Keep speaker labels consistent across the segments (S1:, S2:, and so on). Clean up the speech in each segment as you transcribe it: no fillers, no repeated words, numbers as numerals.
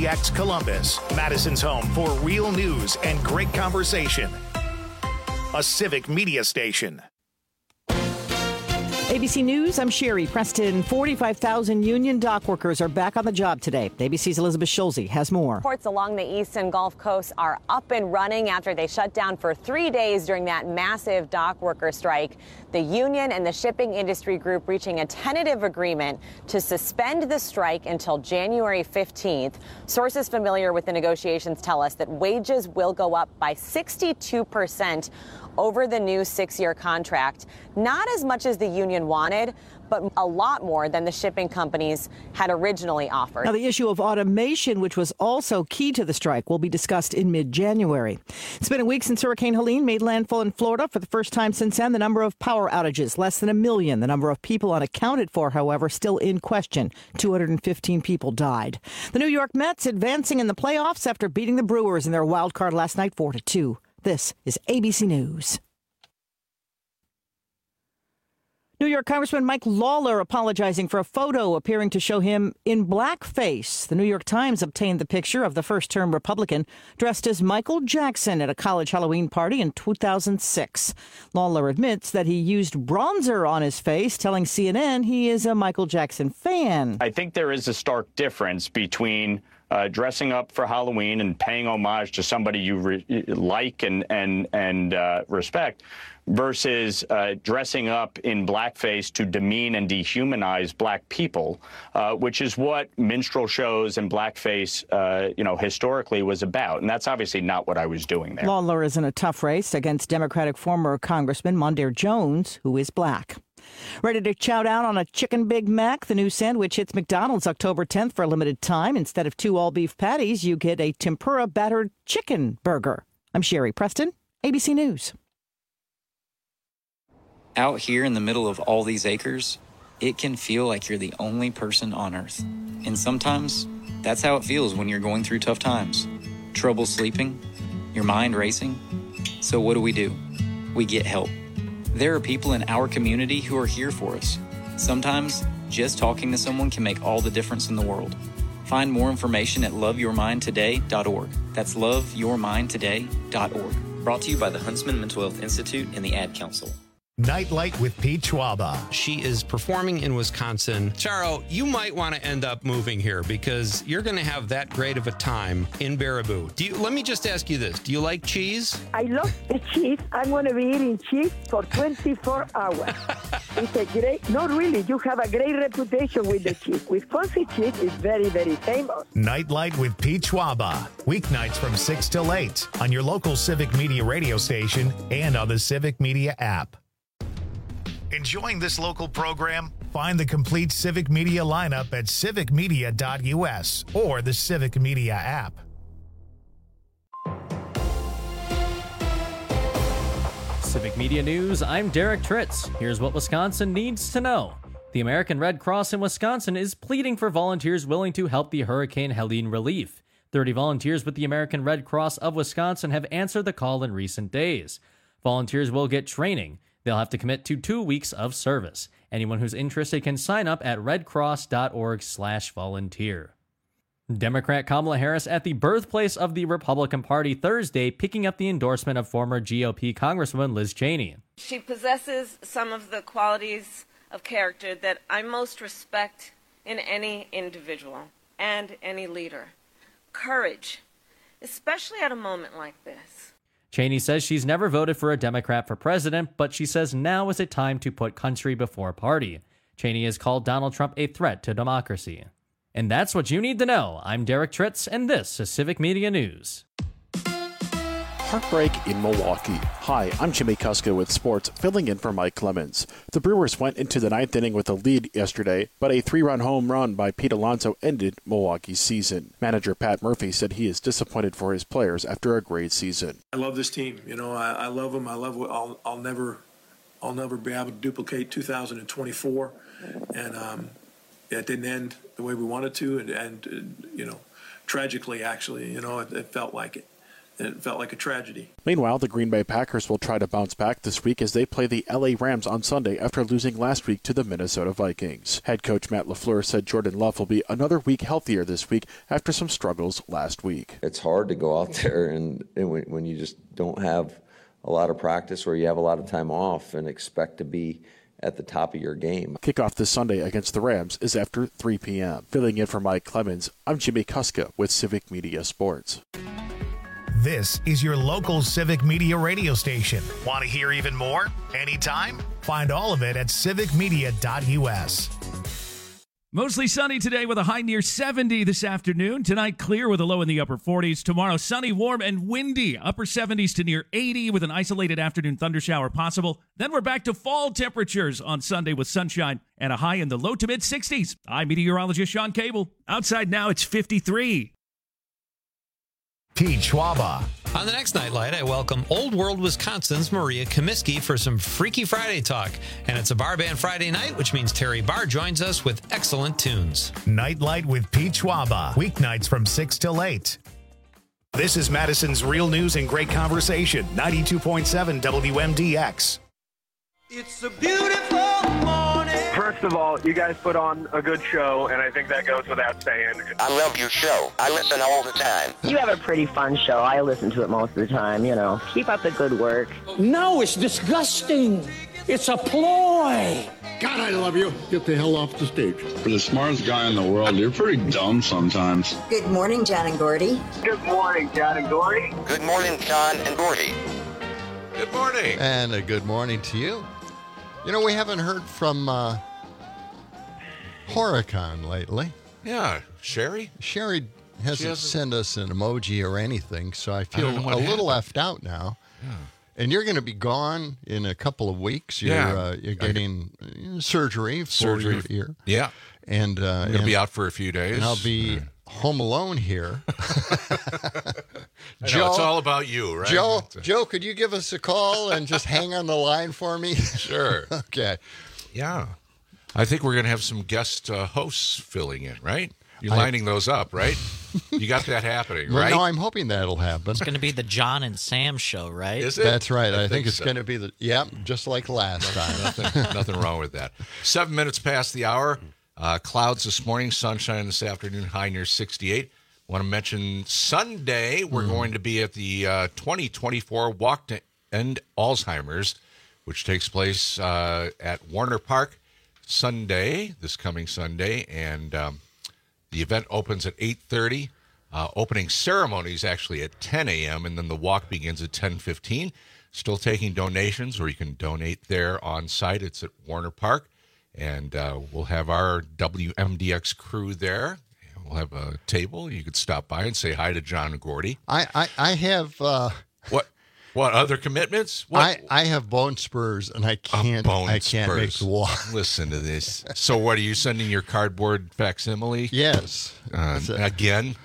S1: KPTX Columbus, Madison's home for real news and great conversation. A civic media station.
S2: ABC News, I'm Sherry Preston. 45,000 union dock workers are back on the job today. ABC's Elizabeth Schulze has more.
S3: Ports along the east and Gulf Coast are up and running after they shut down for 3 days during that massive dock worker strike. The union and the shipping industry group reaching a tentative agreement to suspend the strike until January 15th. Sources familiar with the negotiations tell us that wages will go up by 62% over the new 6-year contract. Not as much as the union wanted, but a lot more than the shipping companies had originally offered.
S2: Now, the issue of automation, which was also key to the strike, will be discussed in mid-January. It's been a week since Hurricane Helene made landfall in Florida. For the first time since then, the number of power outages, less than 1 million. The number of people unaccounted for, however, still in question. 215 people died. The New York Mets advancing in the playoffs after beating the Brewers in their wild card last night 4-2. This is ABC News. New York Congressman Mike Lawler apologizing for a photo appearing to show him in blackface. The New York Times obtained the picture of the first-term Republican dressed as Michael Jackson at a college Halloween party in 2006. Lawler admits that he used bronzer on his face, telling CNN he is a Michael Jackson fan.
S4: I think there is a stark difference between dressing up for Halloween and paying homage to somebody you like and respect versus dressing up in blackface to demean and dehumanize black people, which is what minstrel shows and blackface, historically was about. And that's obviously not what I was doing there.
S2: Lawler is in a tough race against Democratic former Congressman Mondaire Jones, who is black. Ready to chow down on a chicken Big Mac? The new sandwich hits McDonald's October 10th for a limited time. Instead of 2 all-beef patties, you get a tempura battered chicken burger. I'm Sherry Preston, ABC News.
S5: Out here in the middle of all these acres, it can feel like you're the only person on Earth. And sometimes, that's how it feels when you're going through tough times. Trouble sleeping, your mind racing. So what do? We get help. There are people in our community who are here for us. Sometimes, just talking to someone can make all the difference in the world. Find more information at loveyourmindtoday.org. That's loveyourmindtoday.org. Brought to you by the Huntsman Mental Health Institute and the Ad Council.
S1: Nightlight with Pete Schwaba.
S6: She is performing in Wisconsin. Charo, you might want to end up moving here because you're going to have that great of a time in Baraboo. Let me just ask you this. Do you like cheese?
S7: I love the cheese. I'm going to be eating cheese for 24 hours. It's a great, not really, you have a great reputation with the cheese. Wisconsin cheese is very, very famous.
S1: Nightlight with Pete Schwaba. Weeknights from 6 till 8 on your local Civic Media radio station and on the Civic Media app. Enjoying this local program? Find the complete Civic Media lineup at civicmedia.us or the Civic Media app.
S8: Civic Media News, I'm Derek Tritz. Here's what Wisconsin needs to know. The American Red Cross in Wisconsin is pleading for volunteers willing to help the Hurricane Helene relief. 30 volunteers with the American Red Cross of Wisconsin have answered the call in recent days. Volunteers will get training. They'll have to commit to 2 weeks of service. Anyone who's interested can sign up at redcross.org/volunteer. Democrat Kamala Harris at the birthplace of the Republican Party Thursday, picking up the endorsement of former GOP Congresswoman Liz Cheney.
S9: She possesses some of the qualities of character that I most respect in any individual and any leader. Courage, especially at a moment like this.
S8: Cheney says she's never voted for a Democrat for president, but she says now is a time to put country before party. Cheney has called Donald Trump a threat to democracy. And that's what you need to know. I'm Derek Tritz, and this is Civic Media News.
S10: Heartbreak in Milwaukee. Hi, I'm Jimmy Kuska with sports, filling in for Mike Clemens. The Brewers went into the ninth inning with a lead yesterday, but a 3-run home run by Pete Alonso ended Milwaukee's season. Manager Pat Murphy said he is disappointed for his players after a great season.
S11: I love this team. I love them. I love what I'll never be able to duplicate 2024, and it didn't end the way we wanted to, and tragically, actually, it felt like it. it felt like a tragedy.
S10: Meanwhile, the Green Bay Packers will try to bounce back this week as they play the LA Rams on Sunday after losing last week to the Minnesota Vikings. Head coach Matt LaFleur said Jordan Love will be another week healthier this week after some struggles last week.
S12: It's hard to go out there and when you just don't have a lot of practice or you have a lot of time off and expect to be at the top of your game.
S10: Kickoff this Sunday against the Rams is after 3 p.m. Filling in for Mike Clemens, I'm Jimmy Kuska with Civic Media Sports.
S1: This is your local Civic Media radio station. Want to hear even more? Anytime? Find all of it at civicmedia.us.
S13: Mostly sunny today with a high near 70 this afternoon. Tonight, clear with a low in the upper 40s. Tomorrow, sunny, warm, and windy. Upper 70s to near 80 with an isolated afternoon thundershower possible. Then we're back to fall temperatures on Sunday with sunshine and a high in the low to mid 60s. I'm meteorologist Sean Cable. Outside now, it's 53.
S1: Pete Schwaba.
S6: On the next Nightlight, I welcome Old World, Wisconsin's Maria Comiskey for some Freaky Friday talk. And it's a bar band Friday night, which means Terry Barr joins us with excellent tunes.
S1: Nightlight with Pete Schwaba. Weeknights from 6 till 8. This is Madison's Real News and Great Conversation, 92.7 WMDX.
S14: It's a beautiful morning.
S15: First of all, you guys put on a good show, and I think that goes without saying.
S16: I love your show. I listen all the time.
S17: You have a pretty fun show. I listen to it most of the time, you know. Keep up the good work.
S18: No, it's disgusting. It's a ploy.
S19: God, I love you. Get the hell off the stage. For the smartest guy in the world, you're pretty dumb sometimes.
S20: Good morning, John and Gordy.
S15: Good morning, John and Gordy.
S16: Good morning, John and Gordy.
S21: Good morning.
S22: And a good morning to you. You know, we haven't heard from Horicon lately.
S21: Yeah, Sherry?
S22: Sherry hasn't sent us an emoji or anything, so I feel a little left out now. Yeah. And you're going to be gone in a couple of weeks. You're getting surgery for your ear.
S21: Yeah.
S22: And
S21: I'm going to be out for a few days.
S22: And I'll be home alone here.
S21: Joe, it's all about you, right?
S22: Joe, could you give us a call and just hang on the line for me?
S21: Sure.
S22: Okay.
S21: Yeah. I think we're going to have some guest hosts filling in, right? You're lining those up, right? You got that happening, right?
S22: No, I'm hoping that'll happen.
S23: It's going to be the John and Sam show, right?
S21: Is it?
S22: That's right. I think it's going to be just like last time.
S21: Nothing wrong with that. 7 minutes past the hour. Clouds this morning, sunshine this afternoon, high near 68. Want to mention Sunday, we're going to be at the 2024 Walk to End Alzheimer's, which takes place at Warner Park this coming Sunday, and the event opens at 8:30. Opening ceremony is actually at 10 a.m., and then the walk begins at 10:15. Still taking donations, or you can donate there on site. It's at Warner Park, and we'll have our WMDX crew there. We'll have a table. You could stop by and say hi to John and Gordy.
S22: I have
S21: What other commitments?
S22: I have bone spurs, and I can't make the walk.
S21: Listen to this. So what, are you sending your cardboard facsimile?
S22: Yes.
S21: Again?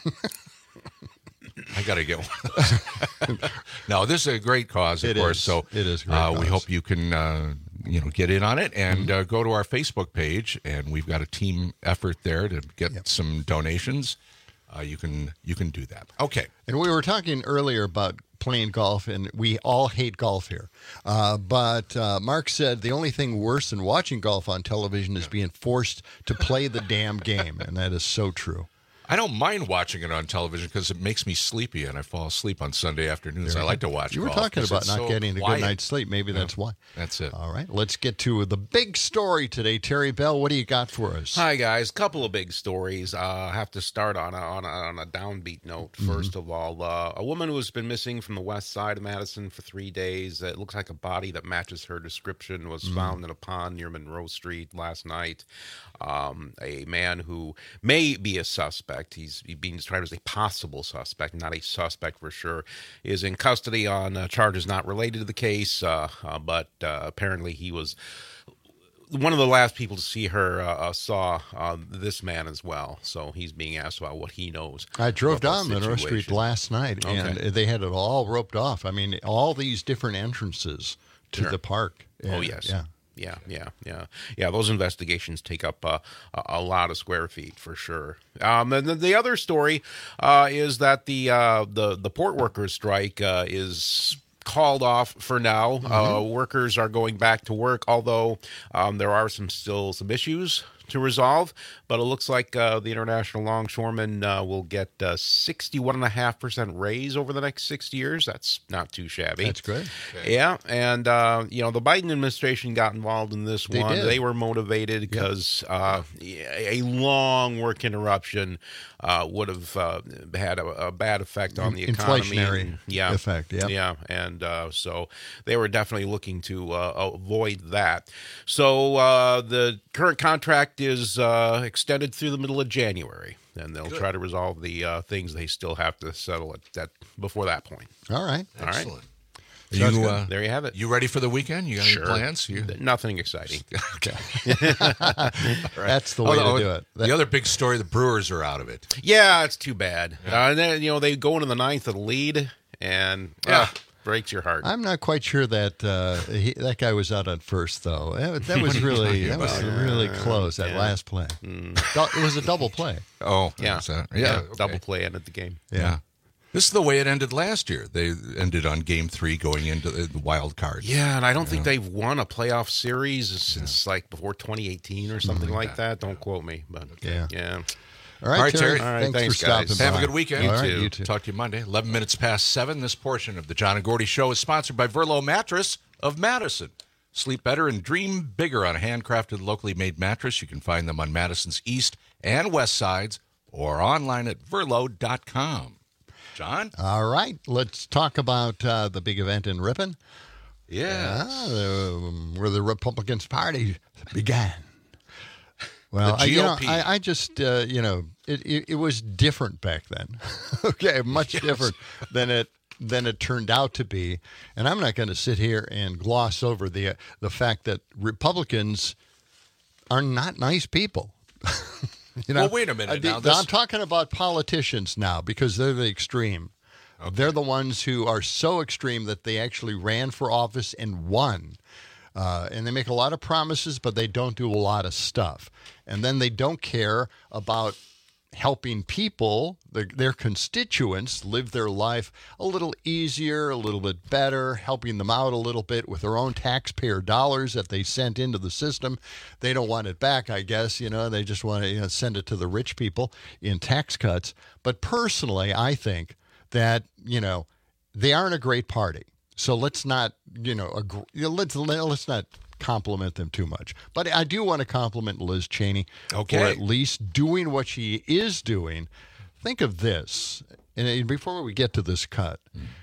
S21: I got to get one. No, this is a great cause, of course. So
S22: it is great
S21: we hope you can get in on it and go to our Facebook page, and we've got a team effort there to get some donations. You can do that. Okay.
S22: And we were talking earlier about playing golf, and we all hate golf here. But Mark said the only thing worse than watching golf on television is being forced to play the damn game, and that is so true.
S21: I don't mind watching it on television because it makes me sleepy, and I fall asleep on Sunday afternoons. I like to watch golf.
S22: You were talking about not getting a good night's sleep. Maybe that's why.
S21: That's it.
S22: All right, let's get to the big story today. Terry Bell, what do you got for us?
S24: Hi, guys. Couple of big stories. I have to start on a downbeat note. First of all, a woman who has been missing from the west side of Madison for 3 days. It looks like a body that matches her description was found in a pond near Monroe Street last night. A man who may be a suspect, he's being described as a possible suspect, not a suspect for sure, is in custody on charges not related to the case, but apparently he was one of the last people to see her saw this man as well, so he's being asked about what he knows.
S22: I drove down Monroe Street last night, and they had it all roped off. I mean, all these different entrances to the park.
S24: And, yes. Those investigations take up a lot of square feet for sure. And then the other story is that the port workers strike is called off for now. Workers are going back to work, although there are still some issues to resolve, but it looks like the international longshoremen will get 61.5% raise over the next 6 years. That's not too shabby.
S22: That's good.
S24: Okay. Yeah, and the Biden administration got involved in this one.
S22: Did.
S24: They were motivated because a long work interruption would have had a bad effect on the economy.
S22: Inflationary effect,
S24: Yeah, and so they were definitely looking to avoid that. So the current contract is extended through the middle of January, and they'll try to resolve the things they still have to settle before that point.
S22: All right.
S21: Excellent.
S24: There you have it.
S21: You ready for the weekend? You got any plans?
S24: Nothing exciting.
S21: Okay.
S22: That's the way to do it.
S21: The other big story, the Brewers are out of it.
S24: Yeah, it's too bad. And then, they go into the ninth of the lead, and breaks your heart.
S22: I'm not quite sure that that guy was out on first, though. That was really close, that last play. It was a double play.
S21: Oh,
S24: Double play ended the game.
S22: Yeah.
S21: This is the way it ended last year. They ended on Game 3 going into the wild card.
S24: Yeah, and I don't think they've won a playoff series since before 2018 or something like that. Don't quote me, but yeah.
S22: All right, Terry.
S21: All right,
S22: thanks for stopping by.
S21: Have a good weekend.
S22: You too.
S21: Talk to you Monday. 11 minutes past 7. This portion of the John and Gordy Show is sponsored by Verlo Mattress of Madison. Sleep better and dream bigger on a handcrafted, locally made mattress. You can find them on Madison's east and west sides or online at verlo.com. John?
S22: All right. Let's talk about the big event in Ripon.
S21: Yes.
S22: Where the Republican Party began. Well,
S21: the GOP.
S22: I just, it was different back then. Okay, much different than it turned out to be. And I'm not going to sit here and gloss over the fact that Republicans are not nice people.
S21: Well, wait a minute.
S22: I'm talking about politicians now because they're the extreme. Okay. They're the ones who are so extreme that they actually ran for office and won. And they make a lot of promises, but they don't do a lot of stuff. And then they don't care about helping people, their constituents, live their life a little easier, a little bit better, helping them out a little bit with their own taxpayer dollars that they sent into the system. They don't want it back, I guess. They just want to send it to the rich people in tax cuts. But personally, I think that, they aren't a great party. So let's not, let's not compliment them too much. But I do want to compliment Liz Cheney for at least doing what she is doing. Think of this, and before we get to this cut,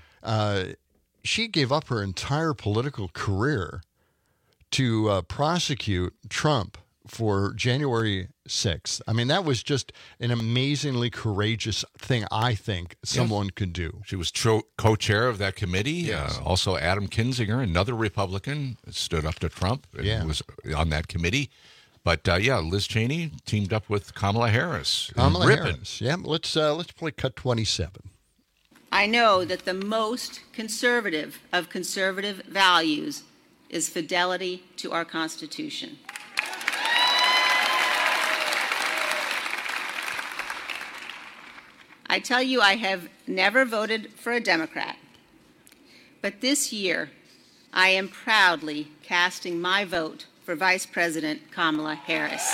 S22: she gave up her entire political career to prosecute Trump for January 6th. I mean, that was just an amazingly courageous thing, I think, someone could do.
S21: She was co-chair of that committee. Yes. Also, Adam Kinzinger, another Republican, stood up to Trump and was on that committee. But, Liz Cheney teamed up with Kamala Harris.
S22: Harris. Yeah, let's play cut 27.
S2: I know that the most conservative of conservative values is fidelity to our Constitution. I tell you, I have never voted for a Democrat, but this year I am proudly casting my vote for Vice President Kamala Harris.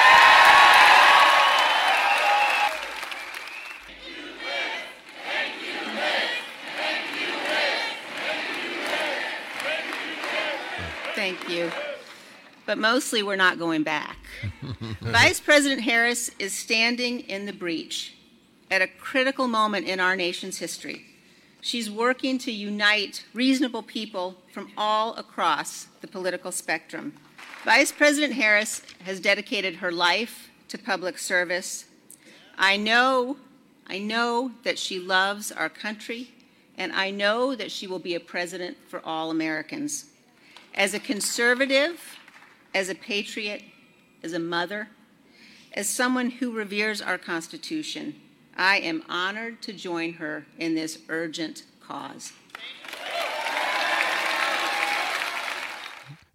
S2: Thank you. But mostly we're not going back. Vice President Harris is standing in the breach at a critical moment in our nation's history. She's working to unite reasonable people from all across the political spectrum. Vice President Harris has dedicated her life to public service. I know that she loves our country, and I know that she will be a president for all Americans. As a conservative, as a patriot, as a mother, as someone who reveres our Constitution, I am honored to join her in this urgent cause.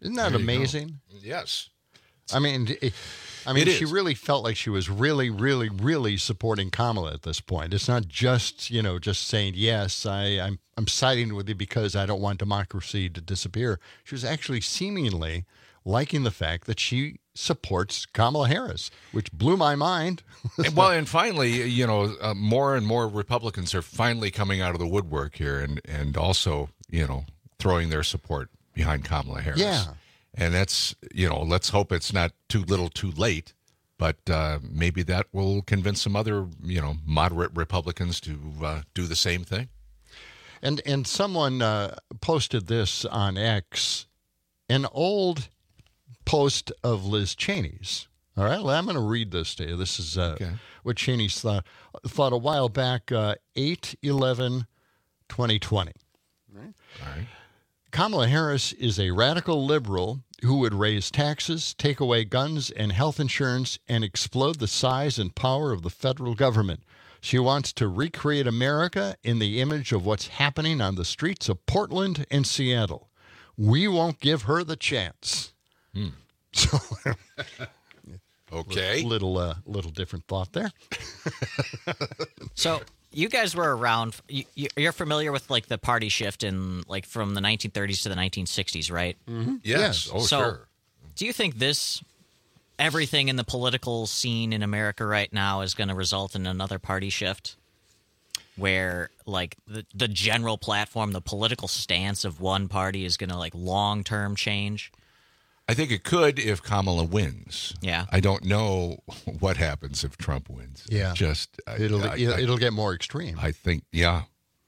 S22: Isn't that amazing?
S21: Yes.
S22: I mean, she really felt like she was really, really, really supporting Kamala at this point. It's not just, just saying, yes, I'm siding with you because I don't want democracy to disappear. She was actually seemingly liking the fact that she supports Kamala Harris, which blew my mind.
S21: And finally, more and more Republicans are finally coming out of the woodwork here and also, throwing their support behind Kamala Harris.
S22: Yeah.
S21: And that's, let's hope it's not too little too late, but maybe that will convince some other, moderate Republicans to do the same thing.
S22: And someone posted this on X, an old post of Liz Cheney's. All right, well, I'm going to read this to you. This is what Cheney's thought a while back, 8/11/2020. Right?
S21: All right.
S22: Kamala Harris is a radical liberal who would raise taxes, take away guns and health insurance, and explode the size and power of the federal government. She wants to recreate America in the image of what's happening on the streets of Portland and Seattle. We won't give her the chance. So,
S21: okay,
S22: little different thought there.
S23: So you guys were around. You're familiar with like the party shift in like from the 1930s to the 1960s, right?
S22: Mm-hmm.
S21: Yes. Oh,
S23: so,
S21: sure.
S23: Do you think everything in the political scene in America right now is going to result in another party shift? Where like the general platform, the political stance of one party is going to like long-term change?
S21: I think it could if Kamala wins.
S23: Yeah.
S21: I don't know what happens if Trump wins.
S22: Yeah. It'll get more extreme.
S21: I think, yeah.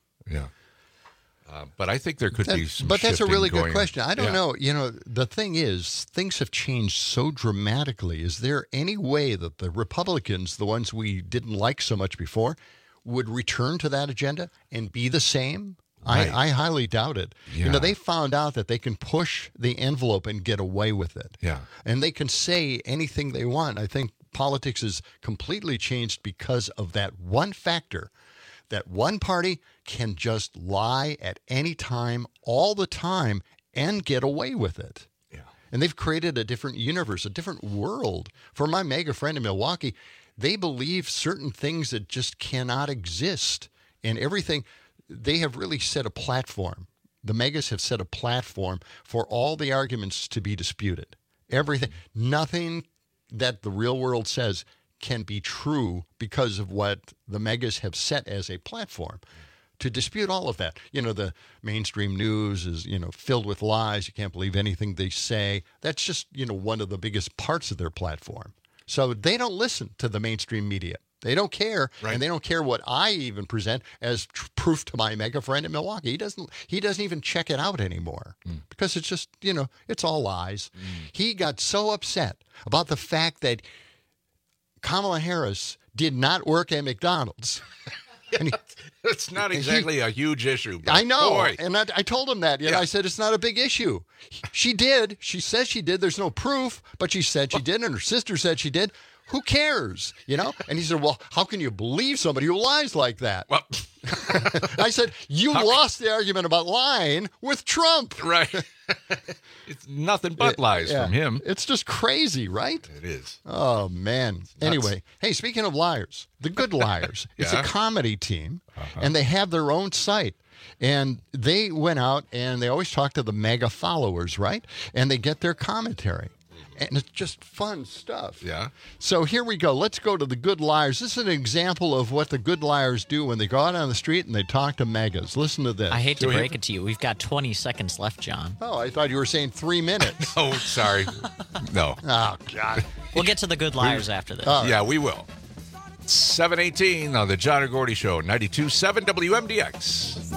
S21: But I think there could be some
S22: But that's a really good
S21: going
S22: question. I don't
S21: yeah.
S22: know. The thing is, things have changed so dramatically. Is there any way that the Republicans, the ones we didn't like so much before, would return to that agenda and be the same?
S21: Right.
S22: I highly doubt it.
S21: Yeah.
S22: They found out that they can push the envelope and get away with it.
S21: Yeah.
S22: And they can say anything they want. I think politics has completely changed because of that one factor, that one party can just lie at any time, all the time, and get away with it.
S21: Yeah.
S22: And they've created a different universe, a different world. For my mega friend in Milwaukee, they believe certain things that just cannot exist. And everything, they have really set a platform. The megas have set a platform for all the arguments to be disputed. Everything, nothing that the real world says can be true because of what the megas have set as a platform to dispute all of that. The mainstream news is, filled with lies. You can't believe anything they say. That's just, one of the biggest parts of their platform. So they don't listen to the mainstream media. They don't care,
S21: right.
S22: And they don't care what I even present as proof to my mega friend in Milwaukee. He doesn't even check it out anymore because it's just, it's all lies. He got so upset about the fact that Kamala Harris did not work at McDonald's.
S21: It's not exactly a huge issue.
S22: I know.
S21: Boy.
S22: And I told him that. I said, it's not a big issue. She did. She says she did. There's no proof, but she said she did, and her sister said she did. Who cares? And he said, well, how can you believe somebody who lies like that?
S21: Well,
S22: I said, you lost the argument about lying with Trump.
S21: Right. It's nothing but lies from him.
S22: It's just crazy, right?
S21: It is.
S22: Oh, man. Anyway, hey, speaking of liars, The Good Liars, it's a comedy team, and they have their own site. And they went out, and they always talk to the mega followers, right? And they get their commentary. And it's just fun stuff.
S21: Yeah.
S22: So here we go. Let's go to The Good Liars. This is an example of what the good liars do when they go out on the street and they talk to megas. Listen to this.
S23: I hate to break it to you. We've got 20 seconds left, John.
S22: Oh, I thought you were saying 3 minutes.
S21: Oh, sorry. No.
S22: Oh, God.
S23: We'll get to the good liars after this.
S21: Yeah, we will. 7:18 on the John and Gordy Show, 92.7 WMDX.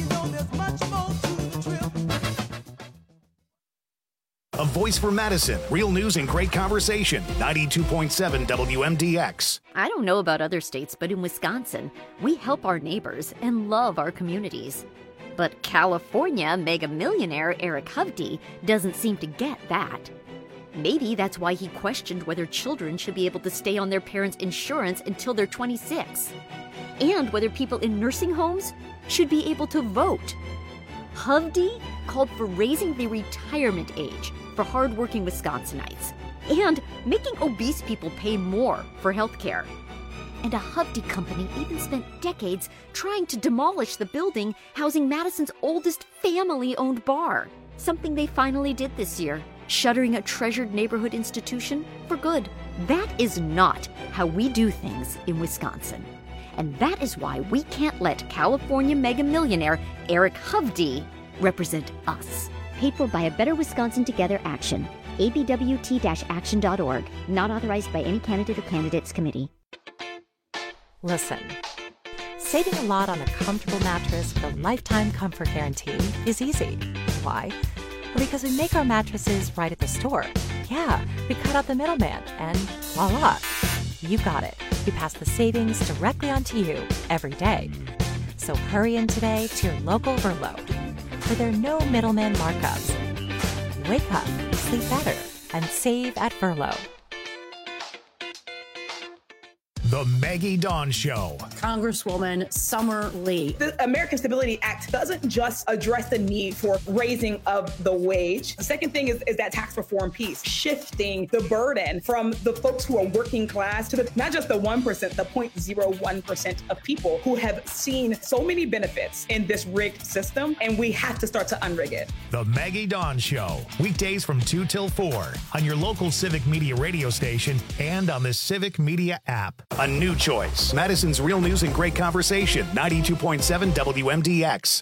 S1: A voice for Madison. Real news and great conversation. 92.7 WMDX.
S3: I don't know about other states, but in Wisconsin, we help our neighbors and love our communities. But California mega millionaire Eric Hovde doesn't seem to get that. Maybe that's why he questioned whether children should be able to stay on their parents' insurance until they're 26. And whether people in nursing homes should be able to vote. Hovde called for raising the retirement age for hardworking Wisconsinites and making obese people pay more for health care. And a Hovde company even spent decades trying to demolish the building housing Madison's oldest family-owned bar, something they finally did this year, shuttering a treasured neighborhood institution for good. That is not how we do things in Wisconsin. And that is why we can't let California mega millionaire Eric Hovde represent us.
S4: Paid for by a Better Wisconsin Together Action. abwt-action.org. Not authorized by any candidate or candidates committee.
S5: Listen, saving a lot on a comfortable mattress with a lifetime comfort guarantee is easy. Why? Well, because we make our mattresses right at the store. Yeah, we cut out the middleman, and voila, you got it. We pass the savings directly onto you every day. So hurry in today to your local Verlo, where there are no middleman markups. Wake up, sleep better, and save at Verlo.
S1: The Maggie Dawn Show.
S7: Congresswoman Summer Lee. The American Stability Act doesn't just address the need for raising of the wage. The second thing is that tax reform piece, shifting the burden from the folks who are working class to not just the 1%, the 0.01% of people who have seen so many benefits in this rigged system, and we have to start to unrig it.
S1: The Maggie Dawn Show. Weekdays from 2 till 4 on your local Civic Media radio station and on the Civic Media app. A new choice. Madison's Real News and Great Conversation. 92.7 WMDX.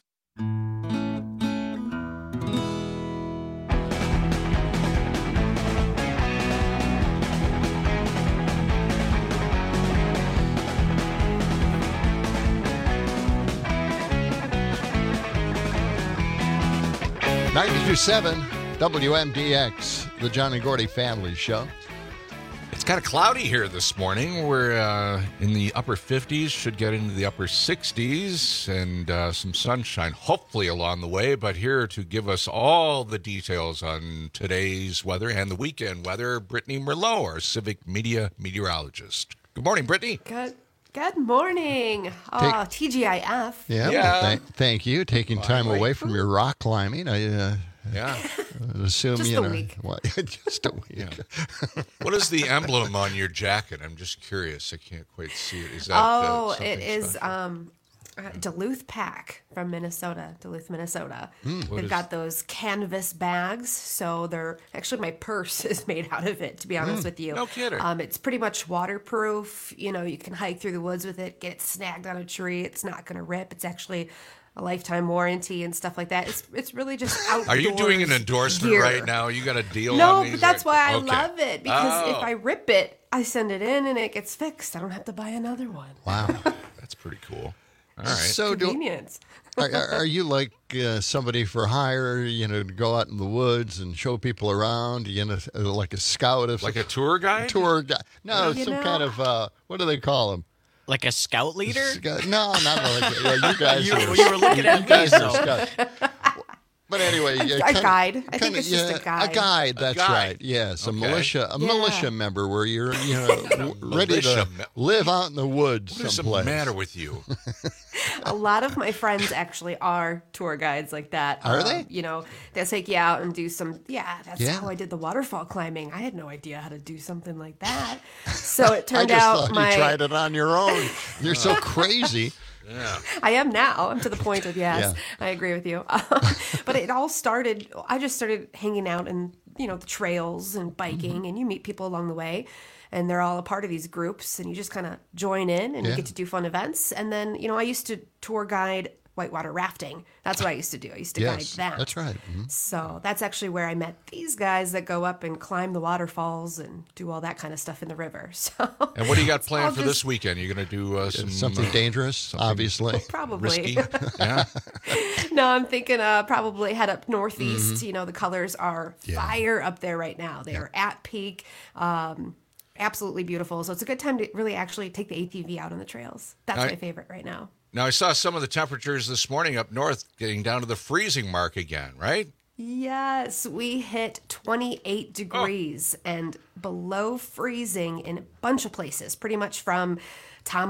S22: .7 WMDX, the John and Gordy Family Show.
S21: It's kind of cloudy here this morning. We're in the upper 50s, should get into the upper 60s, and some sunshine hopefully along the way. But here to give us all the details on today's weather and the weekend weather, Brittany Merlot, our Civic Media meteorologist. Good morning, Brittany.
S20: Good morning. TGIF.
S22: Yeah. Well, thank you. Taking time away from your rock climbing. I assume
S20: just a week.
S22: Just a week.
S21: Yeah. What is the emblem on your jacket? I'm just curious. I can't quite see it. Is that
S20: it is Duluth Pack from Minnesota, Duluth, Minnesota. They've got those canvas bags, so they're actually, my purse is made out of it, to be honest with you.
S21: No kidding.
S20: It's pretty much waterproof. You know, you can hike through the woods with it, get it snagged on a tree. It's not going to rip. It's actually a lifetime warranty and stuff like that. It's really just outdoors.
S21: Are you doing an endorsement
S20: gear
S21: right now? You got a deal on
S20: No,
S21: these?
S20: but that's why I
S21: Okay.
S20: love it, because if I rip it, I send it in and it gets fixed. I don't have to buy another one.
S22: Wow.
S21: That's pretty cool. All right.
S22: So
S20: Convenience.
S22: Are you like somebody for hire, to go out in the woods and show people around, like a scout?
S21: Like a tour guide?
S22: Tour guide. No, kind of, what do they call them?
S23: Like a scout leader?
S22: No, not like you guys.
S23: You were looking at me,
S22: guys
S23: so.
S22: are scouts. But anyway,
S20: a guide. I think it's just a guide.
S22: A guide. That's right. Yes,
S21: Okay.
S22: a militia member where you're ready to live out in the woods
S21: What is the
S22: someplace.
S21: matter with you?
S20: A lot of my friends actually are tour guides like that.
S22: Are they?
S20: They'll take you out and do some, that's
S22: Yeah.
S20: how I did the waterfall climbing. I had no idea how to do something like that. So it turned
S22: I just
S20: out
S22: thought you tried it on your own. You're so crazy.
S21: Yeah.
S20: I am now. I'm to the point of yes.
S22: Yeah.
S20: I agree with you. But it all started. I just started hanging out in the trails and biking, and you meet people along the way, and they're all a part of these groups, and you just kind of join in, and you get to do fun events. And then I used to tour guide whitewater rafting. That's what I used to do. I used to guide that.
S22: That's right.
S20: So that's actually where I met these guys that go up and climb the waterfalls and do all that kind of stuff in the river. So.
S21: And what do you got planned for this weekend? You're going to do
S22: something dangerous, obviously.
S20: Probably.
S21: Risky? Yeah.
S20: No, I'm thinking probably head up northeast. The colors are fire up there right now. They are at peak. Absolutely beautiful. So it's a good time to really actually take the ATV out on the trails. That's my favorite right now.
S21: Now, I saw some of the temperatures this morning up north getting down to the freezing mark again, right?
S20: Yes, we hit 28 degrees and below freezing in a bunch of places, pretty much from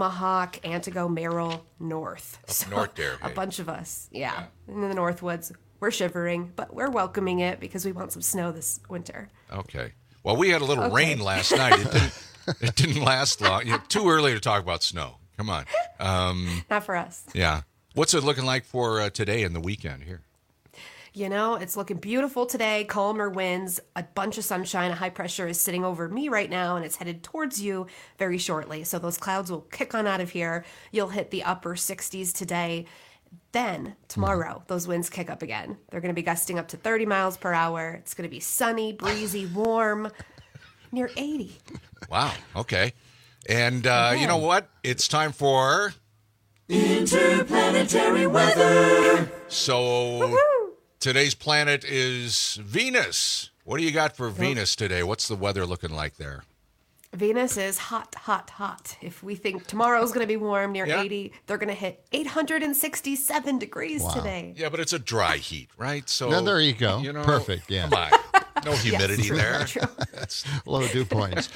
S20: Tomahawk, Antigo, Merrill, north.
S21: North there.
S20: A bunch of us, in the Northwoods. We're shivering, but we're welcoming it because we want some snow this winter.
S21: Okay. Well, we had a little rain last night. It didn't last long. Too early to talk about snow. Come on.
S20: Not for us.
S21: Yeah. What's it looking like for today and the weekend here?
S20: It's looking beautiful today, calmer winds, a bunch of sunshine, a high pressure is sitting over me right now, and it's headed towards you very shortly. So those clouds will kick on out of here. You'll hit the upper 60s today. Then tomorrow, those winds kick up again. They're going to be gusting up to 30 miles per hour. It's going to be sunny, breezy, warm, near 80.
S21: Wow. Okay. And you know what? It's time for
S14: Interplanetary weather.
S21: So today's planet is Venus. What do you got for Venus today? What's the weather looking like there?
S20: Venus is hot, hot, hot. If we think tomorrow's going to be warm, near 80, they're going to hit 867 degrees today.
S21: Yeah, but it's a dry heat, right? So
S22: No, there you go. Perfect, yeah.
S21: Come on. No humidity there.
S22: That's low dew points.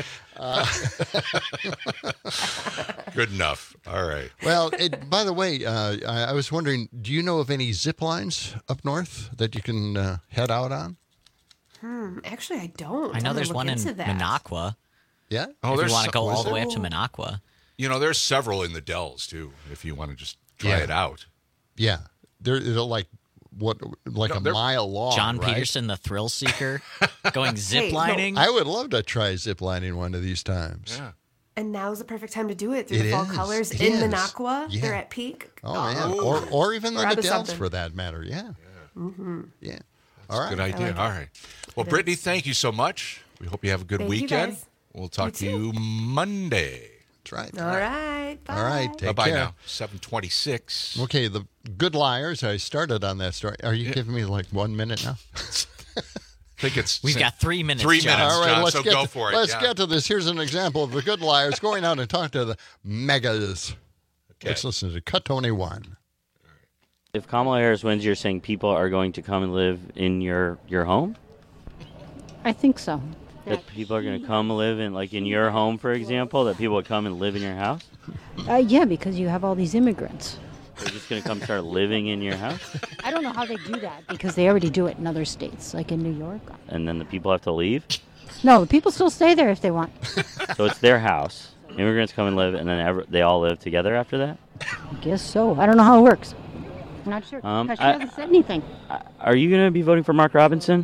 S21: Good enough. All right.
S22: Well, by the way, I was wondering, do you know of any zip lines up north that you can head out on?
S20: Actually, I don't.
S23: I know there's one in Minocqua.
S22: Yeah?
S21: Oh,
S23: if you want to go all the way up to Minocqua.
S21: There's several in the Dells, too, if you want to just try it out.
S22: Yeah. They're like a mile long,
S23: John
S22: right?
S23: Peterson, the thrill seeker, going ziplining.
S22: I would love to try ziplining one of these times.
S21: Yeah.
S20: And now's the perfect time to do it through the fall colors in Minocqua. Yeah. They're at peak.
S22: Oh, man. Or even in the Dells, for that matter. Yeah. Yeah. All right.
S21: Good idea. All right. Well, Brittany, thank you so much. We hope you have a good weekend. We'll talk to you Monday.
S22: That's right.
S20: All right. Bye.
S22: All right. Take
S21: Bye-bye
S22: care.
S21: now. 7:26.
S22: Okay, the Good Liars. I started on that story. Are you giving me like 1 minute now?
S21: I think
S23: We've got 3 minutes.
S21: 3 minutes,
S22: All right,
S21: John,
S22: let's
S21: so
S22: get
S21: go for it.
S22: Let's get to this. Here's an example of the Good Liars going out and talking to the megas. Okay. Let's listen to Cut 21.
S8: If Kamala Harris wins, you're saying people are going to come and live in your home?
S9: I think so.
S8: That people are going to come live in your home, for example, that people would come and live in your house?
S9: Yeah, because you have all these immigrants.
S8: They're just going to come start living in your house?
S9: I don't know how they do that because they already do it in other states, like in New York.
S8: And then the people have to leave?
S9: No, people still stay there if they want.
S8: So it's their house. Immigrants come and live, and then they all live together after that?
S9: I guess so. I don't know how it works. I'm not sure. Because she hasn't said anything.
S8: Are you going to be voting for Mark Robinson?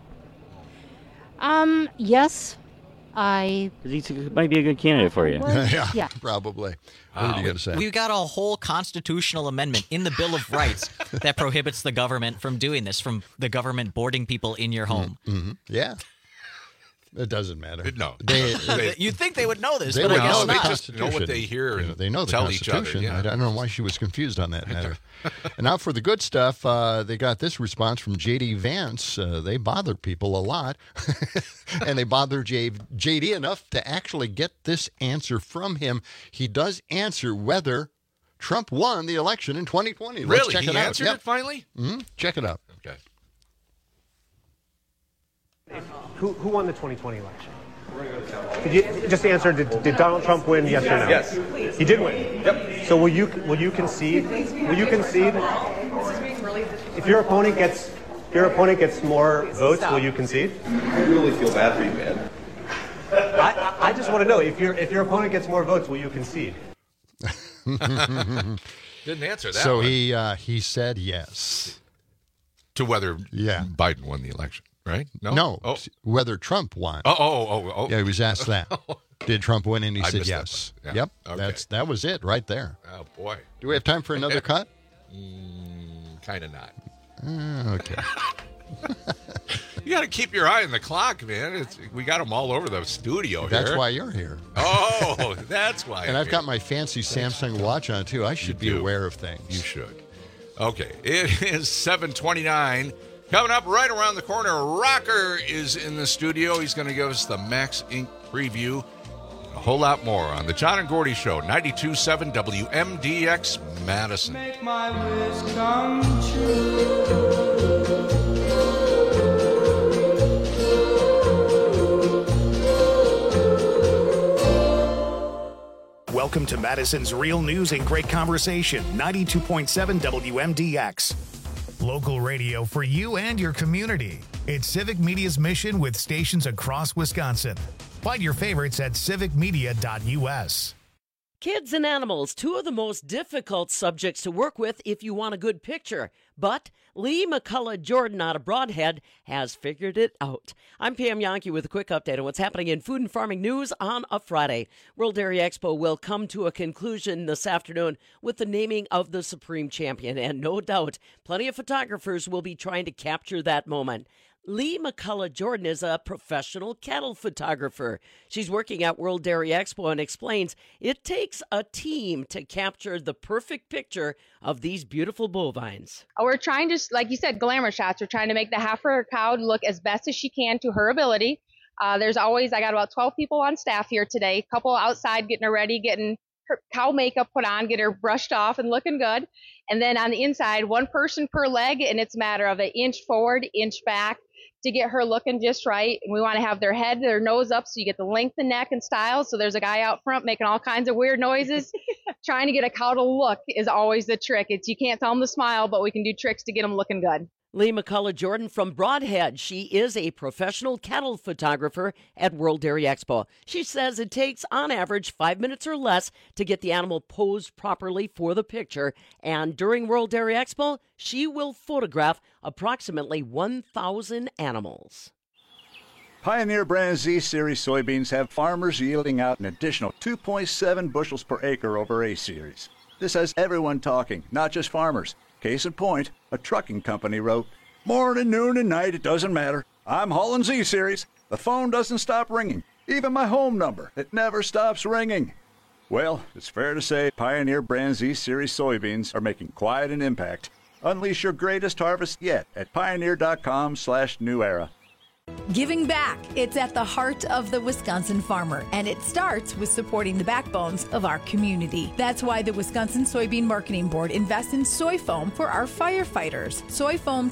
S9: Yes.
S8: Because he might be a good candidate for you.
S22: Yeah, probably. What are you going to say?
S23: We've got a whole constitutional amendment in the Bill of Rights that prohibits the government from doing this, from the government boarding people in your home.
S22: Mm-hmm. Yeah. It doesn't matter.
S21: No.
S23: You'd think they would know this,
S22: They
S23: but
S22: would
S23: I guess
S22: know the
S23: not.
S22: Constitution.
S21: Know what they hear and
S22: they know the
S21: tell each
S22: Constitution.
S21: other, yeah.
S22: I don't know why she was confused on that matter. And now for the good stuff, they got this response from J.D. Vance. They bother people a lot. And they bother J.D. enough to actually get this answer from him. He does answer whether Trump won the election in 2020. Let's
S21: Really?
S22: check
S21: He
S22: it out.
S21: answered it finally?
S22: Mm-hmm. Check it out.
S21: Okay.
S11: Who won the 2020 election? Could you just answer, did Donald Trump win, yes or no?
S12: Yes.
S11: He did win? Yep. So will you concede? Will you concede? If your opponent gets more votes, will you concede?
S12: I really feel bad for you, man.
S11: I just want to know, if your opponent gets more votes, will you concede?
S21: Didn't answer that
S22: So
S21: one.
S22: he said yes.
S21: To whether Biden won the election, right?
S22: No.
S21: Oh.
S22: Whether Trump won.
S21: Oh.
S22: Yeah, he was asked that. Did Trump win? And he
S21: I
S22: said
S21: missed that
S22: yes.
S21: one. Yeah.
S22: Yep.
S21: Okay.
S22: That was it right there.
S21: Oh, boy.
S22: Do we have time for another cut?
S21: Kind of not.
S22: Okay.
S21: You got to keep your eye on the clock, man. We got them all over the studio here.
S22: That's why you're here.
S21: Oh, that's why.
S22: And I've got my fancy Samsung watch on, too. I should be aware of things.
S21: You should. Okay, it is 7:29. Coming up right around the corner, Rocker is in the studio. He's going to give us the Max Inc. preview. A whole lot more on the John and Gordy Show, 92.7 WMDX Madison.
S14: Make my wish come true.
S1: Welcome to Madison's Real News and Great Conversation, 92.7 WMDX. Local radio for you and your community. It's Civic Media's mission with stations across Wisconsin. Find your favorites at civicmedia.us.
S6: Kids and animals, two of the most difficult subjects to work with if you want a good picture. But Lee McCullough Jordan out of Broadhead has figured it out. I'm Pam Yankee with a quick update on what's happening in food and farming news on a Friday. World Dairy Expo will come to a conclusion this afternoon with the naming of the Supreme Champion. And no doubt, plenty of photographers will be trying to capture that moment. Lee McCullough Jordan is a professional cattle photographer. She's working at World Dairy Expo and explains it takes a team to capture the perfect picture of these beautiful bovines.
S10: We're trying to, like you said, glamour shots. We're trying to make the heifer cow look as best as she can to her ability. I got about 12 people on staff here today, a couple outside getting her ready, getting her cow makeup put on, get her brushed off and looking good. And then on the inside, one person per leg, and it's a matter of an inch forward, inch back, to get her looking just right. And we want to have their head, their nose up so you get the length and neck and style. So there's a guy out front making all kinds of weird noises. Trying to get a cow to look is always the trick. You can't tell them to smile, but we can do tricks to get them looking good.
S6: Lee McCullough Jordan from Broadhead. She is a professional cattle photographer at World Dairy Expo. She says it takes, on average, 5 minutes or less to get the animal posed properly for the picture. And during World Dairy Expo, she will photograph approximately 1,000 animals.
S13: Pioneer Brand Z Series soybeans have farmers yielding out an additional 2.7 bushels per acre over A Series. This has everyone talking, not just farmers. Case in point, a trucking company wrote, "Morning, noon, and night, it doesn't matter. I'm hauling Z Series. The phone doesn't stop ringing. Even my home number, it never stops ringing." Well, it's fair to say Pioneer Brand Z Series soybeans are making quite an impact. Unleash your greatest harvest yet at pioneer.com/new era.
S17: Giving back. It's at the heart of the Wisconsin farmer, and it starts with supporting the backbones of our community. That's why the Wisconsin Soybean Marketing Board invests in soy foam for our firefighters. Soy foam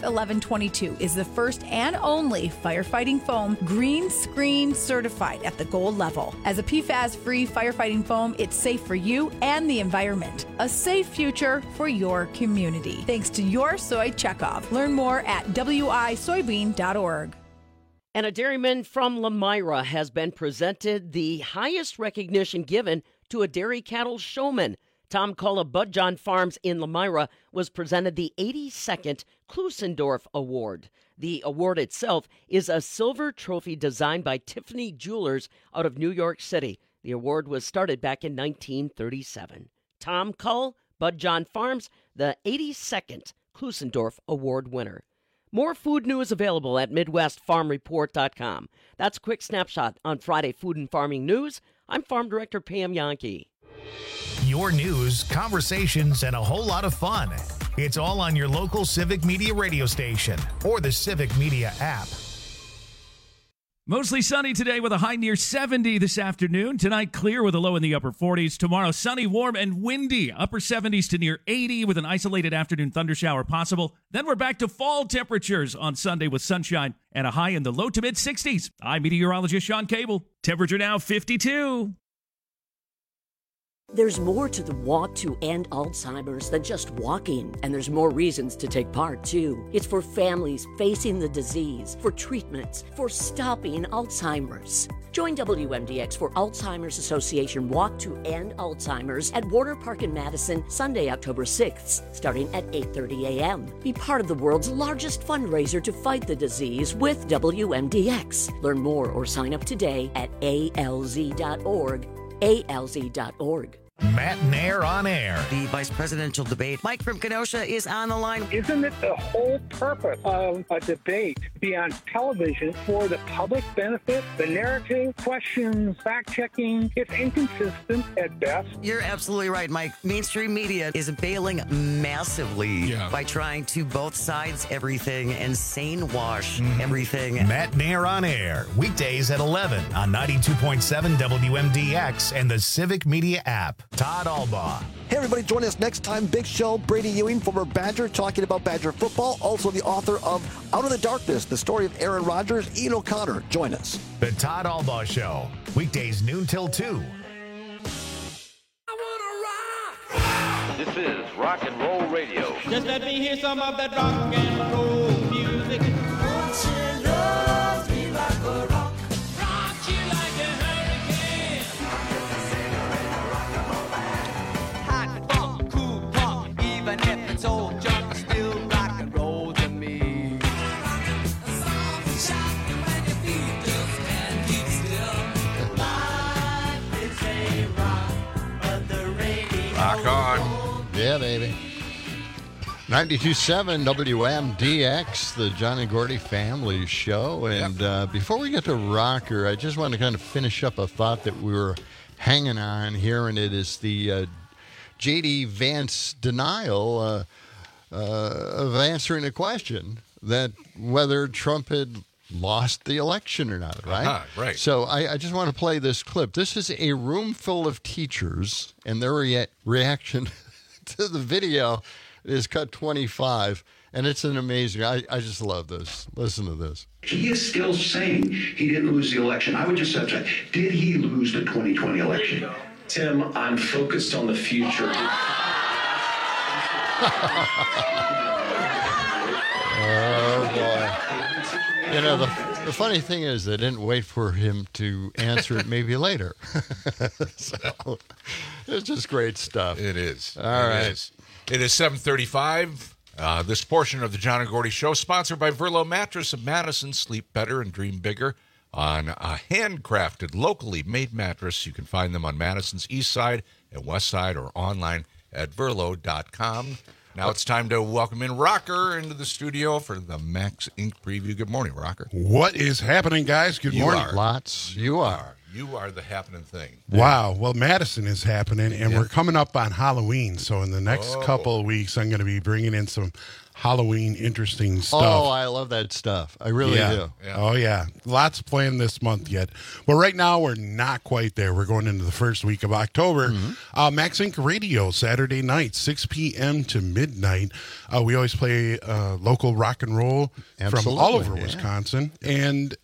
S17: TF1122 is the first and only firefighting foam green screen certified at the gold level. As a PFAS-free firefighting foam, it's safe for you and the environment. A safe future for your community. Thanks to your soy checkoff. Learn more at wisoybean.org.
S6: And a dairyman from Lemira has been presented the highest recognition given to a dairy cattle showman. Tom Cull of Bud John Farms in Lemira was presented the 82nd Klusendorf Award. The award itself is a silver trophy designed by Tiffany Jewelers out of New York City. The award was started back in 1937. Tom Cull, Bud John Farms, the 82nd Klusendorf Award winner. More food news available at MidwestFarmReport.com. That's a quick snapshot on Friday Food and Farming News. I'm Farm Director Pam Yankee.
S1: Your news, conversations, and a whole lot of fun. It's all on your local Civic Media radio station or the Civic Media app.
S25: Mostly sunny today with a high near 70 this afternoon. Tonight, clear with a low in the upper 40s. Tomorrow, sunny, warm, and windy. Upper 70s to near 80 with an isolated afternoon thundershower possible. Then we're back to fall temperatures on Sunday with sunshine and a high in the low to mid 60s. I'm meteorologist Sean Cable. Temperature now 52.
S26: There's more to the Walk to End Alzheimer's than just walking, and there's more reasons to take part, too. It's for families facing the disease, for treatments, for stopping Alzheimer's. Join WMDX for Alzheimer's Association Walk to End Alzheimer's at Warner Park in Madison, Sunday, October 6th, starting at 8:30 a.m. Be part of the world's largest fundraiser to fight the disease with WMDX. Learn more or sign up today at alz.org. alz.org.
S1: Matt Nair on air.
S27: The vice presidential debate. Mike from Kenosha is on the line.
S28: Isn't it the whole purpose of a debate to be on television for the public benefit? The narrative, questions, fact-checking, it's inconsistent at best.
S27: You're absolutely right, Mike. Mainstream media is bailing massively by trying to both sides everything and sane wash everything.
S1: Matt Nair on air. Weekdays at 11 on 92.7 WMDX and the Civic Media app. Todd Albaugh.
S29: Hey, everybody, join us next time. Big show. Brady Ewing, former Badger, talking about Badger football. Also the author of Out of the Darkness, the story of Aaron Rodgers. Ian O'Connor. Join us.
S1: The Todd Albaugh Show. Weekdays noon till 2.
S30: This
S2: This is Rock and Roll Radio.
S14: Just let me hear some of that rock and roll music. Won't you love me like a rock? Rock you like a hurricane. Hot funk, cool punk, even if it's old junk, still rock and roll to me. A song to shock you when your feet just can't keep still. Life is a rock, but the radio.
S21: Rock on.
S22: Yeah, baby. 92.7 WMDX, the John and Gordy Family Show. And before we get to Rocker, I just want to kind of finish up a thought that we were hanging on here, and it is the J.D. Vance denial of answering a question that whether Trump had lost the election or not, right?
S21: Right.
S22: So I just want to play this clip. This is a room full of teachers, and their reaction to the video is cut 25, and it's an amazing. I just love this. Listen to this.
S3: He is still saying he didn't lose the election. I would just say, did he lose the 2020 election?
S12: Tim, I'm focused on the future.
S22: Oh, boy. You know, the funny thing is they didn't wait for him to answer it maybe later. So it's just great stuff.
S21: It is.
S22: All right.
S21: It is 7:35. This portion of the John and Gordy Show sponsored by Verlo Mattress of Madison. Sleep better and dream bigger on a handcrafted, locally made mattress. You can find them on Madison's east side and west side or online at Verlo.com. Now it's time to welcome in Rocker into the studio for the Max Inc. preview. Good morning, Rocker.
S4: What is happening, guys? Good morning.
S22: You are
S21: the happening thing.
S4: Wow. Well, Madison is happening, and we're coming up on Halloween. So in the next couple of weeks, I'm going to be bringing in some Halloween interesting stuff.
S22: Oh, I love that stuff. I really do.
S21: Yeah.
S4: Oh, yeah. Lots planned this month yet. But right now, we're not quite there. We're going into the first week of October. Max Inc. Radio, Saturday night, 6 p.m. to midnight. We always play local rock and roll from all over Wisconsin. And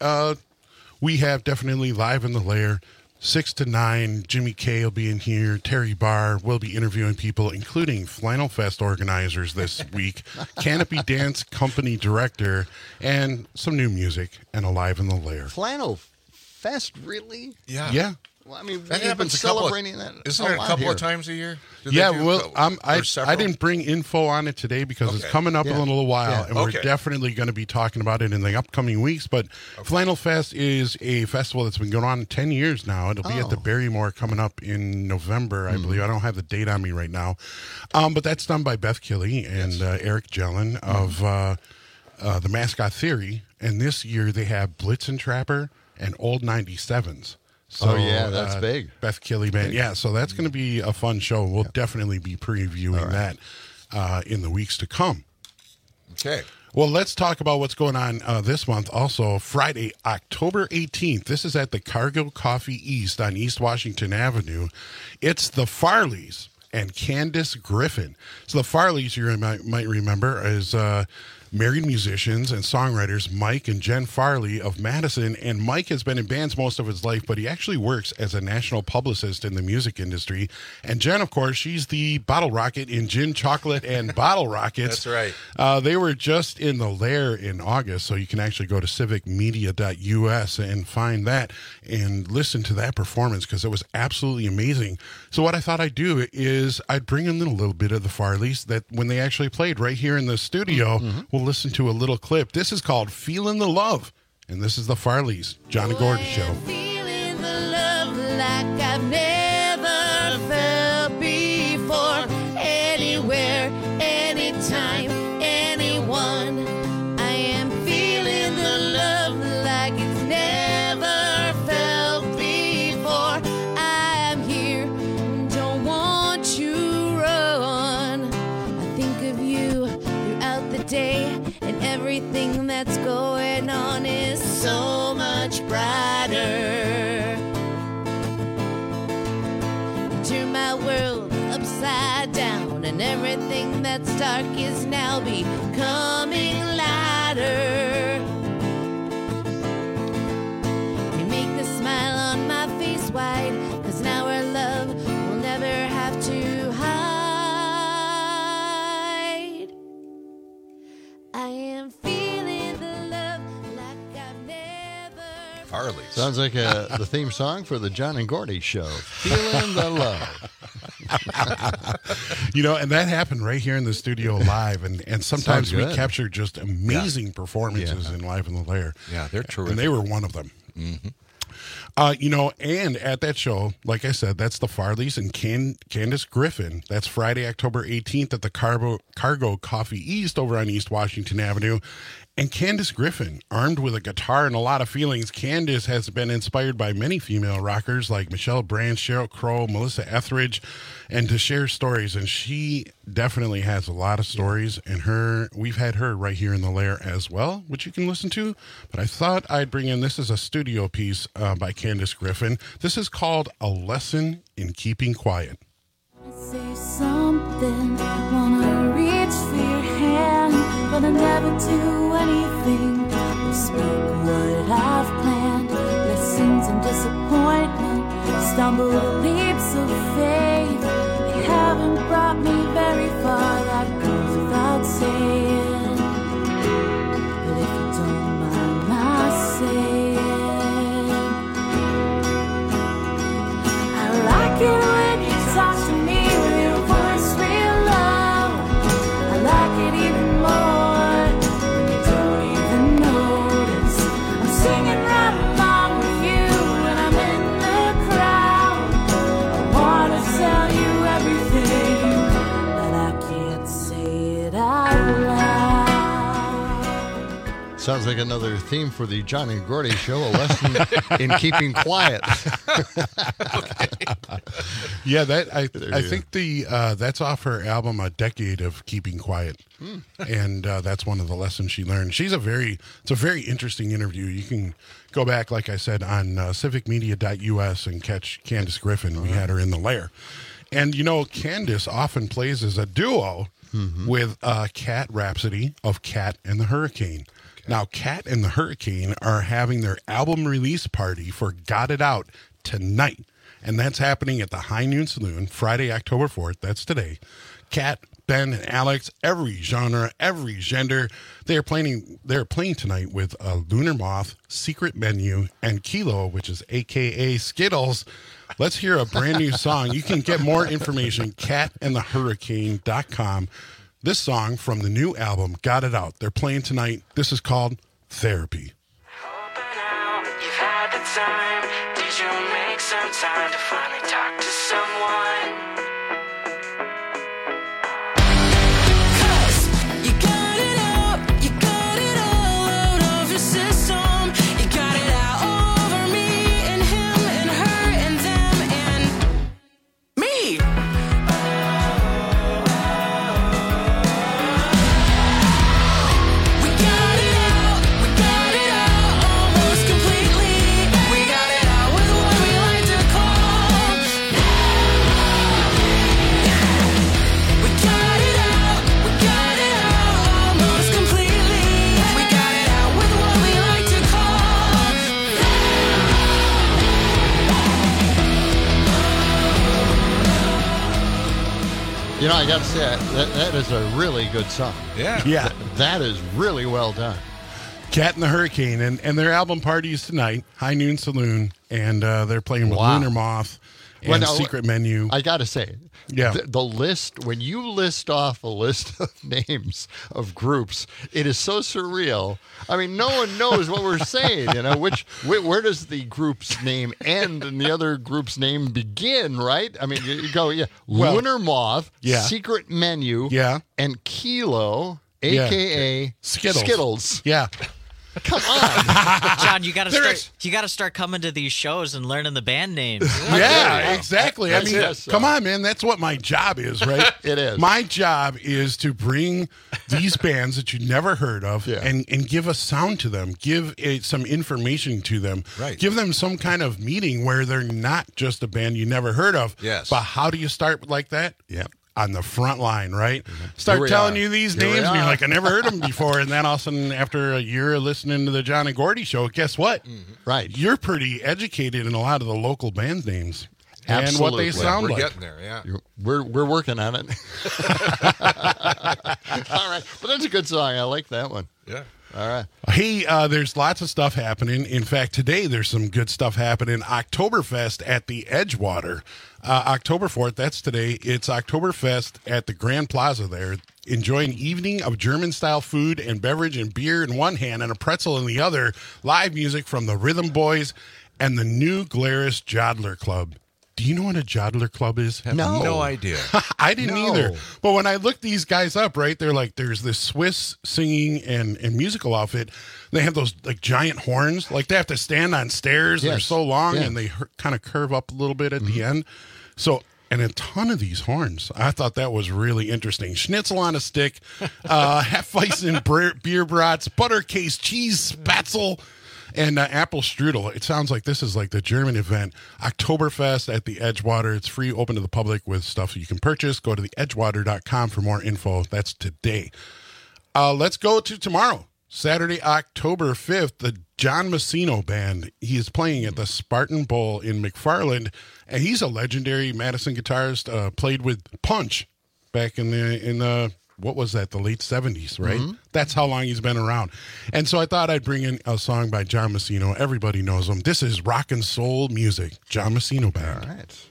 S4: we have definitely Live in the Lair, 6 to 9. Jimmy K will be in here. Terry Barr will be interviewing people, including Flannel Fest organizers this week, Canopy Dance Company director, and some new music, and a Live in the Lair.
S22: Flannel Fest, really?
S21: Yeah.
S4: Yeah.
S22: Well, I mean,
S21: That
S22: we've been
S21: happens
S22: celebrating that.
S21: Isn't it a couple of times a year?
S4: Yeah, well, I didn't bring info on it today because it's coming up in a little while, and we're definitely going to be talking about it in the upcoming weeks. But Flannel Fest is a festival that's been going on 10 years now. It'll be at the Barrymore coming up in November, I believe. I don't have the date on me right now. But that's done by Beth Killey and Eric Jellin of the Mascot Theory. And this year they have Blitzen Trapper and Old 97s. So,
S22: that's big. Beth
S4: Killey Band. Yeah, so that's going to be a fun show. We'll definitely be previewing that in the weeks to come.
S21: Okay.
S4: Well, let's talk about what's going on this month. Also, Friday, October 18th. This is at the Cargill Coffee East on East Washington Avenue. It's the Farleys and Candace Griffin. So the Farleys, you might remember, is married musicians and songwriters Mike and Jen Farley of Madison. And Mike has been in bands most of his life, but he actually works as a national publicist in the music industry. And Jen, of course, she's the Bottle Rocket in Gin, Chocolate, and Bottle Rockets.
S21: That's right.
S4: They were just in the Lair in August, so you can actually go to civicmedia.us and find that and listen to that performance because it was absolutely amazing. So what I thought I'd do is I'd bring in a little bit of the Farleys that when they actually played right here in the studio, we'll listen to a little clip. This is called Feeling the Love, and this is the Farleys, John and Gordon Show.
S14: Feeling the love like I've never felt before. Anywhere, anytime, anyone. I am feeling the love like it's never felt before. I am here, don't want you run. I think of you throughout the day, and everything that's going on is so much brighter. You turn my world upside down, and everything that's dark is now becoming lighter. You make the smile on my face wide, 'cause now our love will never have to hide.
S21: Farley's.
S22: Sounds like the theme song for the John and Gordy show. Feeling the love.
S4: And that happened right here in the studio live. And sometimes we
S22: good.
S4: capture just amazing performances in Live in the Lair.
S21: Yeah, they're terrific.
S4: And they were one of them.
S21: Mm-hmm.
S4: And at that show, like I said, that's the Farleys and Candace Griffin. That's Friday, October 18th at the Cargo Coffee East over on East Washington Avenue. And Candace Griffin, armed with a guitar and a lot of feelings, Candace has been inspired by many female rockers like Michelle Branch, Sheryl Crow, Melissa Etheridge, and to share stories. And she definitely has a lot of stories. And we've had her right here in the Lair as well, which you can listen to. But I thought I'd bring in, this is a studio piece by Candace Griffin. This is called A Lesson in Keeping Quiet.
S5: Say something, wanna reach for your hand, but I never do anything or speak what I've planned. Blessings and disappointment, stumble leaps of faith. They haven't brought me very far, that goes without saying. But if you don't mind my saying, I like it when you talk to me.
S22: Sounds like another theme for the John and Gordy show, a lesson in keeping quiet.
S4: Yeah, I think that's off her album, A Decade of Keeping Quiet. And that's one of the lessons she learned. It's a very interesting interview. You can go back, like I said, on civicmedia.us and catch Candace Griffin. We had her in the Lair. And, Candace often plays as a duo with Cat Rhapsody of Cat and the Hurricane. Now, Cat and the Hurricane are having their album release party for Got It Out tonight. And that's happening at the High Noon Saloon, Friday, October 4th. That's today. Cat, Ben, and Alex, every genre, every gender. They're playing tonight with Lunar Moth, Secret Menu, and Kilo, which is a.k.a. Skittles. Let's hear a brand new song. You can get more information, catandthehurricane.com. This song from the new album, Got It Out. They're playing tonight. This is called Therapy.
S14: You've had the time. Did you make some time to finally talk to someone? 'Cause you got it out. You got it all out of your system. You got it out over me and him and her and them and me.
S22: I got to say, that is a really good song.
S4: Yeah.
S22: That is really well done.
S4: Cat and the Hurricane, and their album party is tonight, High Noon Saloon, and they're playing with Lunar Moth and Secret Menu.
S22: I got to say, the list, when you list off a list of names of groups, it is so surreal. I mean, no one knows what we're saying. Where does the group's name end and the other group's name begin, right? I mean, you go, Lunar Moth, Secret Menu, and Kilo, a.k.a. Skittles.
S4: Yeah.
S22: Come on,
S23: John! You got to start coming to these shows and learning the band names.
S4: Yeah, exactly. I mean, come on, man. That's what my job is, right?
S22: It is.
S4: My job is to bring these bands that you never heard of and give a sound to them, give some information to them, give them some kind of meeting where they're not just a band you never heard of.
S21: Yes.
S4: But how do you start like that?
S22: Yeah.
S4: On the front line, right? Start telling you these names, and you're like, I never heard them before. And then all of a sudden, after a year of listening to the John and Gordy show, guess what?
S22: Right.
S4: You're pretty educated in a lot of the local band names.
S22: Absolutely.
S4: And what they sound like.
S21: We're getting there, yeah.
S22: We're working on it. All right. But that's a good song. I like that one.
S21: Yeah.
S22: All right.
S4: Hey, there's lots of stuff happening. In fact, today there's some good stuff happening. Oktoberfest at the Edgewater. October 4th, that's today. It's Oktoberfest at the Grand Plaza there. Enjoy an evening of German-style food and beverage and beer in one hand and a pretzel in the other. Live music from the Rhythm Boys and the New Glarus Jodler Club. Do you know what a Jodler Club is?
S21: Have no idea.
S4: I didn't either. But when I looked these guys up, right, they're like, there's this Swiss singing and musical outfit. They have those like giant horns. Like they have to stand on stairs.
S22: Yes.
S4: They're so long
S22: Yeah.
S4: and they kind of curve up a little bit at the end. So, and a ton of these horns. I thought that was really interesting. Schnitzel on a stick, Hefeweizen beer brats, butter case cheese spatzel, and apple strudel. It sounds like this is like the German event. Oktoberfest at the Edgewater. It's free, open to the public with stuff you can purchase. Go to theedgewater.com for more info. That's today. Let's go to tomorrow. Saturday, October 5th, the John Messino Band. He is playing at the Spartan Bowl in McFarland, and he's a legendary Madison guitarist, played with Punch back in the what was that, the late 70s, right? That's how long he's been around. And so I thought I'd bring in a song by John Messino. Everybody knows him. This is rock and soul music. John Messino Band.
S22: All right.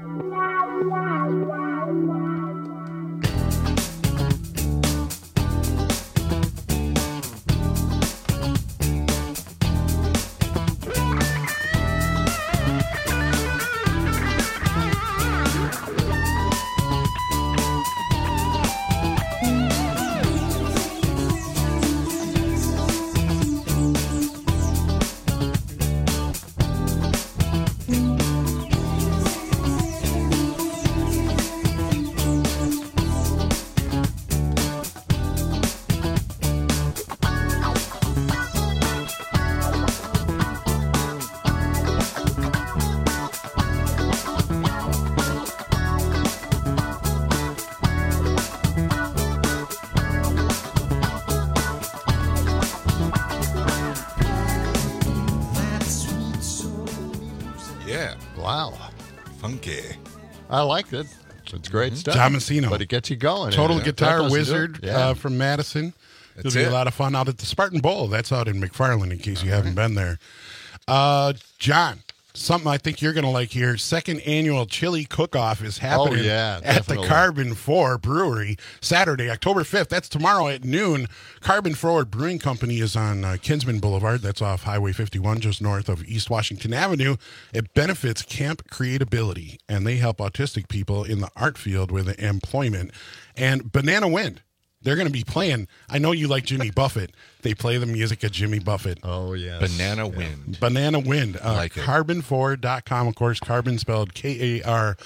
S21: Yeah.
S22: Wow.
S21: Funky.
S22: I like it. It's great stuff.
S4: John Messino.
S22: But it gets you going.
S4: Total
S22: Yeah.
S4: guitar
S22: That doesn't do
S4: wizard
S22: it. Yeah.
S4: from Madison. It'll
S21: That's
S4: be
S21: it.
S4: a lot of fun out at the Spartan Bowl. That's out in McFarland in case you haven't been there. John, something I think you're going to like here. Second annual chili cook-off is happening
S22: yeah,
S4: at the
S22: definitely.
S4: Carbon 4 Brewery Saturday, October 5th. That's tomorrow at noon. Carbon Forward Brewing Company is on Kinsman Boulevard. That's off Highway 51, just north of East Washington Avenue. It benefits Camp Creatability, and they help autistic people in the art field with employment. And Banana Wind. They're going to be playing. I know you like Jimmy Buffett. They play the music of Jimmy Buffett.
S22: Oh, yes.
S21: Banana Wind.
S4: Banana Wind.
S21: Like it.
S4: Carbon4.com, of course. Carbon spelled Karben.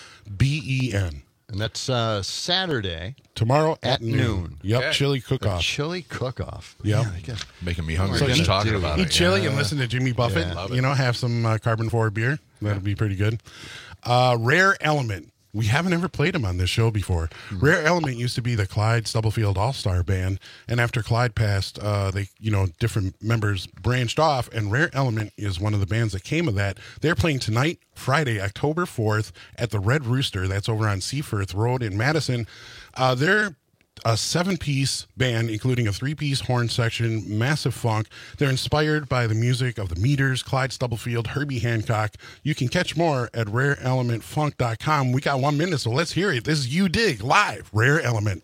S22: And that's Saturday.
S4: Tomorrow at noon. Yep,
S21: Okay.
S4: chili cook-off.
S22: Chili cook-off.
S4: Yep.
S22: Man, I guess-
S21: Making me hungry
S22: So
S21: just
S22: eat-
S21: talking about
S4: Eat
S21: it.
S4: chili
S21: Yeah.
S4: and listen to Jimmy Buffett.
S22: Yeah.
S21: Love it.
S4: You know, have some Carbon 4 beer. That'll be pretty good. Rare Element. We haven't ever played them on this show before. Rare Element used to be the Clyde Stubblefield All-Star Band, and after Clyde passed, different members branched off, and Rare Element is one of the bands that came of that. They're playing tonight, Friday, October 4th, at the Red Rooster. That's over on Seaforth Road in Madison. They're a 7-piece band, including a 3-piece horn section, massive funk. They're inspired by the music of the Meters, Clyde Stubblefield, Herbie Hancock. You can catch more at rareelementfunk.com. We got 1 minute, so let's hear it. This is You Dig live, Rare Element.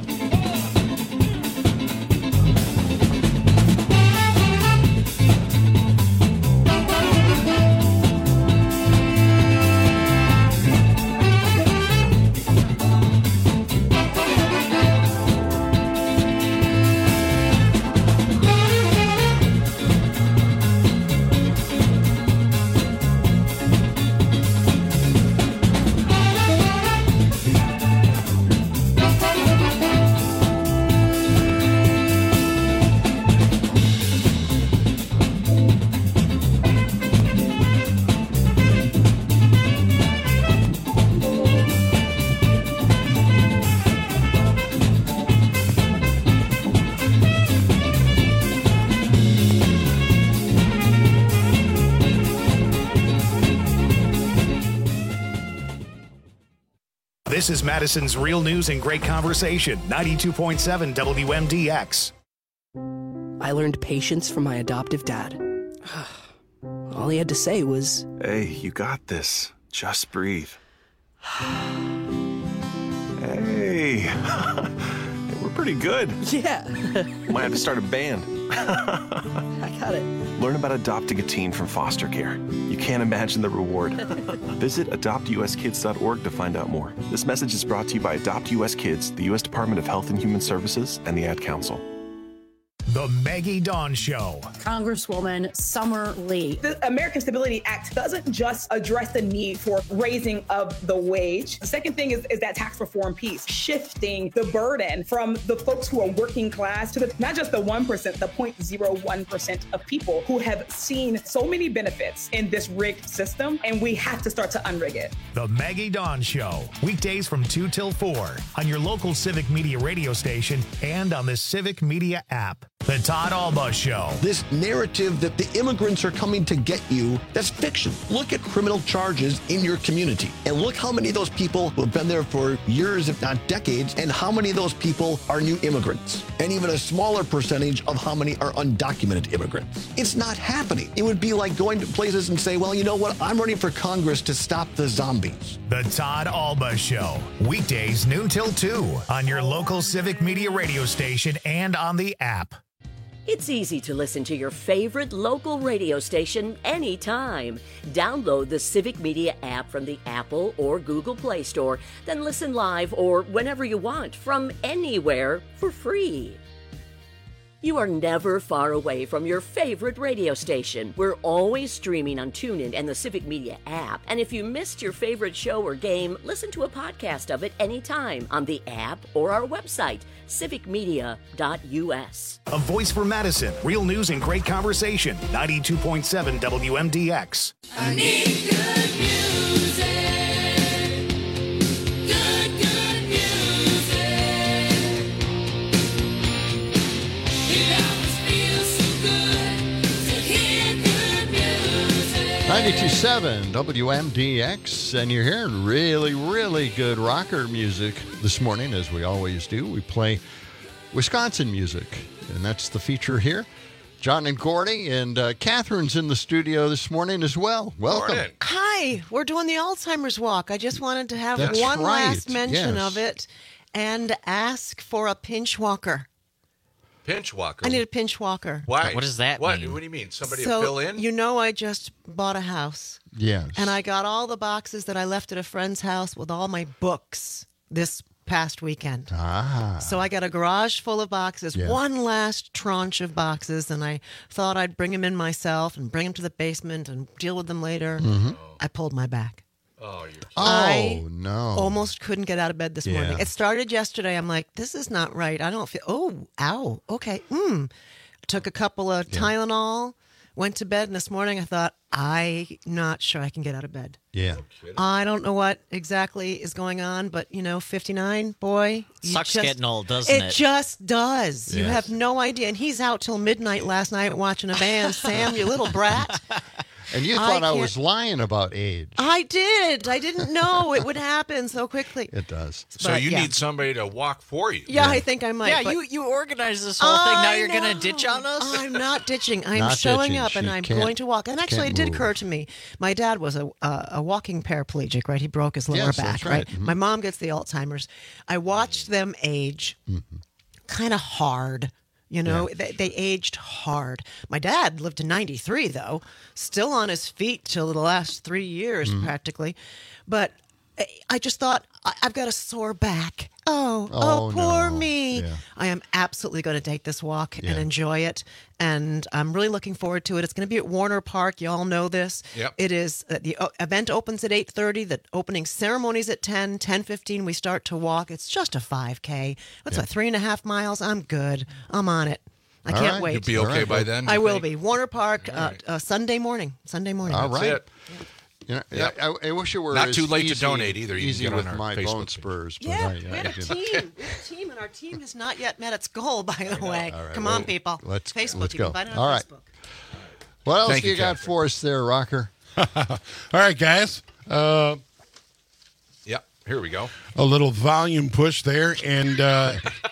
S1: This is Madison's Real News and Great Conversation, 92.7 WMDX.
S7: I learned patience from my adoptive dad. All he had to say was,
S8: "Hey, you got this. Just breathe." Hey, we're pretty good.
S7: Yeah.
S8: Might have to start a band.
S7: I got it.
S8: Learn about adopting a teen from foster care. You can't imagine the reward. Visit adoptuskids.org to find out more. This message is brought to you by Adopt US Kids, the U.S. Department of Health and Human Services, and the Ad Council.
S1: The Maggie Dawn Show.
S9: Congresswoman Summer Lee.
S15: The American Stability Act doesn't just address the need for raising of the wage. The second thing is that tax reform piece, shifting the burden from the folks who are working class to not just the 1%, the 0.01% of people who have seen so many benefits in this rigged system, and we have to start to unrig it.
S1: The Maggie Dawn Show. Weekdays from 2 till 4 on your local Civic Media radio station and on the Civic Media app. The Todd Alba Show.
S29: This narrative that the immigrants are coming to get you, that's fiction. Look at criminal charges in your community and look how many of those people who have been there for years, if not decades, and how many of those people are new immigrants. And even a smaller percentage of how many are undocumented immigrants. It's not happening. It would be like going to places and say, well, you know what? I'm running for Congress to stop the zombies.
S1: The Todd Alba Show. Weekdays noon till 2 on your local Civic Media radio station and on the app.
S26: It's easy to listen to your favorite local radio station anytime. Download the Civic Media app from the Apple or Google Play Store, then listen live or whenever you want from anywhere for free. You are never far away from your favorite radio station. We're always streaming on TuneIn and the Civic Media app. And if you missed your favorite show or game, listen to a podcast of it anytime on the app or our website, civicmedia.us.
S1: A voice for Madison. Real news and great conversation. 92.7 WMDX.
S14: I need good music. Good music. It always feels so good to hear good music.
S22: 92.7 WMDX, and you're hearing really, really good rocker music this morning, as we always do. We play Wisconsin music, and that's the feature here. John and Gordy, and Catherine's in the studio this morning as well. Welcome.
S16: Morning. Hi, we're doing the Alzheimer's walk. I just wanted to have
S22: That's
S16: one
S22: right.
S16: last mention
S22: Yes.
S16: of it and ask for a pinch walker.
S21: Pinch walker.
S16: I need a pinch walker.
S21: Why?
S23: What does that
S21: What
S23: mean?
S21: do you mean? Somebody
S16: So,
S21: to fill in?
S16: you know, I just bought a house.
S22: Yes.
S16: And I got all the boxes that I left at a friend's house with all my books this past weekend.
S22: Ah.
S16: So I got a garage full of boxes,
S22: Yeah.
S16: one last tranche of boxes, and I thought I'd bring them in myself and bring them to the basement and deal with them later.
S22: Mhm.
S16: I pulled my back.
S21: Oh, you're
S16: I
S22: no.
S16: almost couldn't get out of bed this morning.
S22: Yeah.
S16: It started yesterday. I'm like, this is not right. I don't feel, ow, okay. Took a couple of Tylenol, went to bed, and this morning I thought, I'm not sure I can get out of bed.
S22: Yeah.
S16: I don't know what exactly is going on, but 59, boy. you
S23: Sucks
S16: just-
S23: getting old, doesn't it?
S16: It just does. You
S22: Yes.
S16: have no idea. And he's out till midnight last night watching a band. Sam, you little brat.
S22: And you thought I
S16: can't-
S22: was lying about age.
S16: I did. I didn't know it would happen so quickly.
S22: It does.
S21: So
S16: But,
S21: you
S16: yeah.
S21: need somebody to walk for you.
S16: Yeah, I think I might.
S23: Yeah,
S16: but-
S23: you organized this whole thing. Now
S16: I
S23: you're going to
S16: know.
S23: ditch on us?
S16: I'm not ditching. I'm
S22: Not
S16: showing
S22: ditching.
S16: up, and
S22: She
S16: I'm
S22: can't-
S16: going to walk. And actually,
S22: can't
S16: it did
S22: move.
S16: occur to me. My dad was a walking paraplegic, right? He broke his lower
S22: Yes,
S16: back,
S22: that's right. Mhm.
S16: My mom gets the Alzheimer's. I watched them age kind of hard. They aged hard. My dad lived to 93, though, still on his feet till the last 3 years, practically. But I just thought, I've got a sore back. Oh, poor
S22: no.
S16: me.
S22: Yeah.
S16: I am absolutely going to take this walk
S22: Yeah.
S16: and enjoy it. And I'm really looking forward to it. It's going to be at Warner Park. You all know this.
S21: Yep.
S16: It is. The event opens at 8:30. The opening ceremony's at 10:15. We start to walk. It's just a 5K. That's what, 3.5 miles. I'm good. I'm on it. I
S22: All
S16: can't
S22: right.
S16: wait.
S21: You'll be okay by then?
S16: I
S21: you
S16: will
S21: think?
S16: be. Warner Park, Sunday morning.
S22: All
S21: That's
S22: right.
S21: it.
S22: I wish it were
S21: Not
S22: as
S21: too late to
S22: easy-
S21: donate either. You can
S22: Easy
S21: get on
S22: with
S21: our
S22: my
S21: Facebook
S22: bone
S21: page.
S22: spurs. But
S16: Yeah,
S22: I
S16: we have a
S22: did-
S16: team. We have a team, and our team has not yet met its goal, by the way.
S22: All right,
S16: Come
S22: well,
S16: on, people. Facebook.
S22: let's
S16: You
S22: go.
S16: can find it on
S22: All right.
S16: Facebook.
S22: What else
S21: Thank
S22: do you
S21: you,
S22: got
S21: Catherine.
S22: for us there, Rocker?
S4: All right, guys.
S21: Yeah, here we go.
S4: A little volume push there, and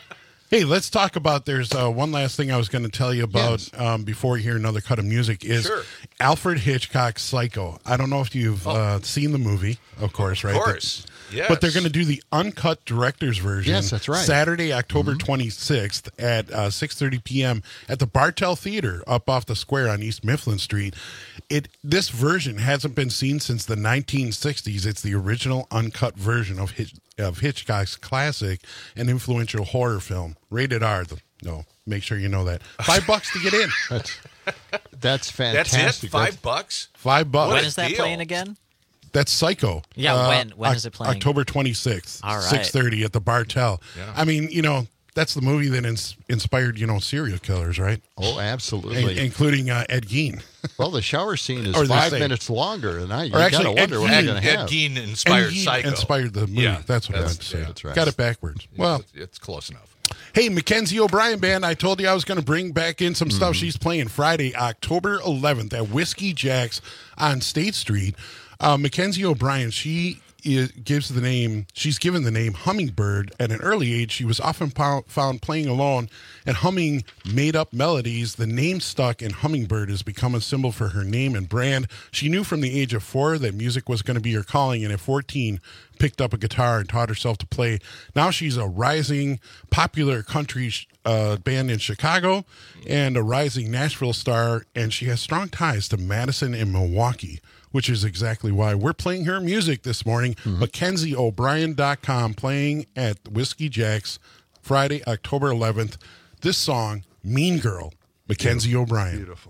S4: Hey, let's talk about, there's one last thing I was going to tell you about before you hear another cut of music is Alfred Hitchcock's Psycho. I don't know if you've seen the movie, of course, right?
S21: Of course. Yes.
S4: But they're going to do the uncut director's version.
S22: Yes, that's right.
S4: Saturday, October 26th at 6:30 p.m. at the Bartell Theater up off the square on East Mifflin Street. This version hasn't been seen since the 1960s. It's the original uncut version of Hitchcock's classic and influential horror film. Rated R. No, make sure you know that. $5 to get in.
S22: That's fantastic.
S21: That's it? $5?
S4: $5.
S23: When is that playing again?
S4: That's Psycho.
S23: Yeah, when is it playing?
S4: October 26th,
S23: All right.
S4: 6:30 at the Bartell.
S21: Yeah.
S4: I mean, that's the movie that inspired, serial killers, right?
S22: Oh, absolutely.
S4: Including Ed Gein.
S22: Well, the shower scene is
S4: Or they
S22: 5
S4: say.
S22: minutes longer, and you
S4: Or
S22: got to
S4: actually,
S22: wonder what they're going to have.
S21: Ed Gein inspired Psycho.
S4: Inspired the movie.
S21: Yeah,
S4: That's what I meant to say.
S22: That's right.
S4: Got it backwards. Well,
S21: it's close enough.
S4: Hey, Mackenzie O'Brien Band, I told you I was going to bring back in some stuff. She's playing Friday, October 11th at Whiskey Jack's on State Street. Mackenzie O'Brien, she's given the name Hummingbird. At an early age, she was often found playing alone and humming made-up melodies. The name stuck, and Hummingbird has become a symbol for her name and brand. She knew from the age of 4 that music was going to be her calling, and at 14, picked up a guitar and taught herself to play. Now she's a rising, popular country band in Chicago and a rising Nashville star, and she has strong ties to Madison and Milwaukee, which is exactly why we're playing her music this morning. MackenzieO'Brien.com, playing at Whiskey Jack's Friday, October 11th. This song, Mean Girl, Mackenzie O'Brien.
S22: Beautiful.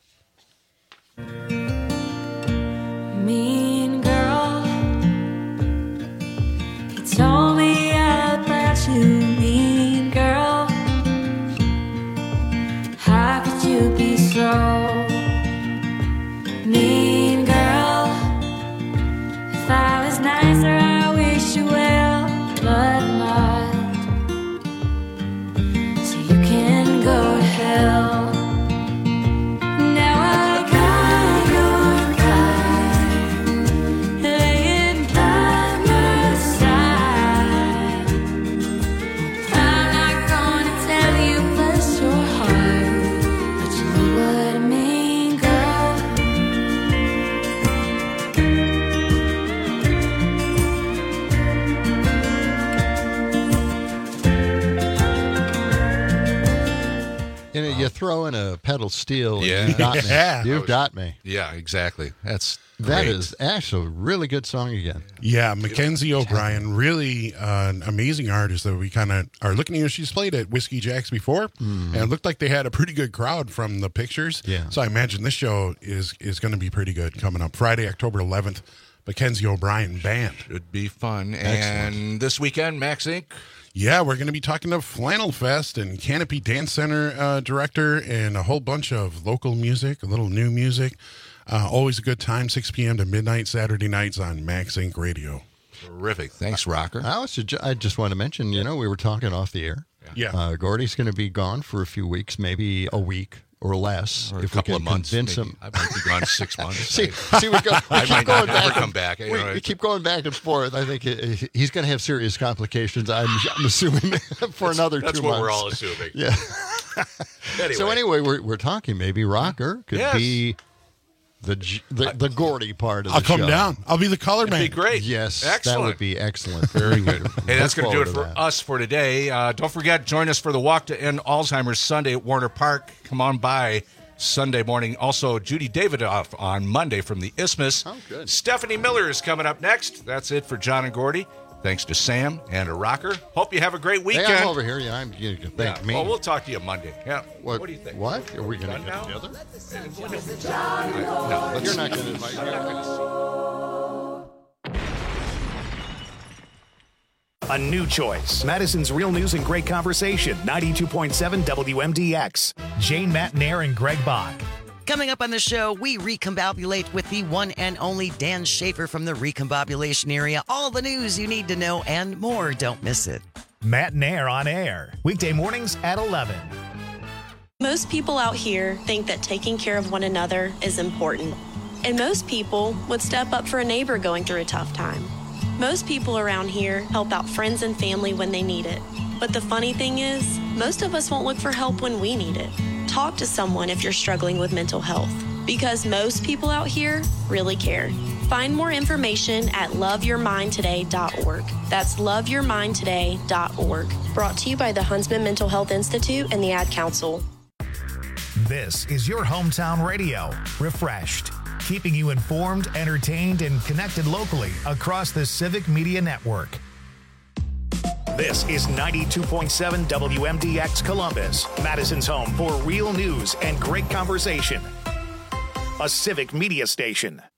S5: Mean girl, you told me about you, mean girl. How could you be so mean, girl? If I was nicer, I wish you well, but not. So you can go to hell. Now I got your pride laying by my side. I'm not gonna tell you bless your heart, but you know what I mean, girl.
S22: You throw in a pedal steel, and
S21: Yeah.
S22: you've got me.
S4: Yeah.
S22: You've got me.
S21: Yeah, exactly. That
S22: That is actually a really good song again.
S4: Yeah, Mackenzie O'Brien, really an amazing artist that we kind of are looking at. She's played at Whiskey Jack's before, and it looked like they had a pretty good crowd from the pictures.
S22: Yeah.
S4: So I imagine this show is going to be pretty good coming up Friday, October 11th. Mackenzie O'Brien Band.
S21: Should be fun. And this weekend, Max Inc.
S4: Yeah, we're going to be talking to Flannel Fest and Canopy Dance Center director and a whole bunch of local music, a little new music. Always a good time, 6 p.m. to midnight, Saturday nights on Max Inc. Radio.
S21: Terrific. Thanks, Rocker.
S22: I just want to mention, we were talking off the air.
S4: Yeah.
S22: Gordy's going to be gone for a few weeks, maybe a week or less.
S21: Or a
S22: if
S21: couple
S22: we
S21: of
S22: can
S21: months.
S22: convince
S21: Maybe.
S22: him.
S21: I might be gone 6 months.
S22: See, we keep
S21: might
S22: going
S21: not
S22: back.
S21: ever come back.
S22: We keep going back and forth. I think he's going to have serious complications. I'm assuming for another 2 months.
S21: That's what we're all assuming.
S22: Yeah.
S21: Anyway.
S22: So anyway, we're talking. Maybe Rocker could be the Gordy part of the
S4: I'll
S22: show.
S4: come down. I'll be the color man.
S21: It'd be great.
S22: Yes,
S21: Excellent.
S22: that would be excellent.
S21: Very good. Hey, that's going to do it for
S22: that.
S21: us for today. Don't forget, join us for the Walk to End Alzheimer's Sunday at Warner Park. Come on by Sunday morning. Also, Judy Davidoff on Monday from the Isthmus.
S22: Oh, good.
S21: Stephanie Miller is coming up next. That's it for John and Gordy. Thanks to Sam and a Rocker. Hope you have a great weekend.
S22: Hey, I'm over here. Yeah, you can thank me.
S21: Well, we'll talk to you Monday. Yeah.
S22: What
S21: do you think?
S22: What? Are we going to get
S21: Done now?
S22: together?
S21: No,
S22: You're not going to invite me.
S1: A new choice. Madison's Real News and Great Conversation. 92.7 WMDX. Jane Matt Nair and Greg Bach.
S27: Coming up on the show, we recombobulate with the one and only Dan Schaefer from the recombobulation area. All the news you need to know and more. Don't miss it.
S1: Matt Nair on air. Weekday mornings at 11.
S6: Most people out here think that taking care of one another is important. And most people would step up for a neighbor going through a tough time. Most people around here help out friends and family when they need it. But the funny thing is, most of us won't look for help when we need it. Talk to someone if you're struggling with mental health, because most people out here really care. Find more information at loveyourmindtoday.org. That's loveyourmindtoday.org. Brought to you by the Huntsman Mental Health Institute and the Ad Council.
S1: This is your hometown radio, Refreshed, keeping you informed, entertained, and connected locally across the Civic Media Network. This is 92.7 WMDX Columbus, Madison's home for real news and great conversation. A Civic Media station.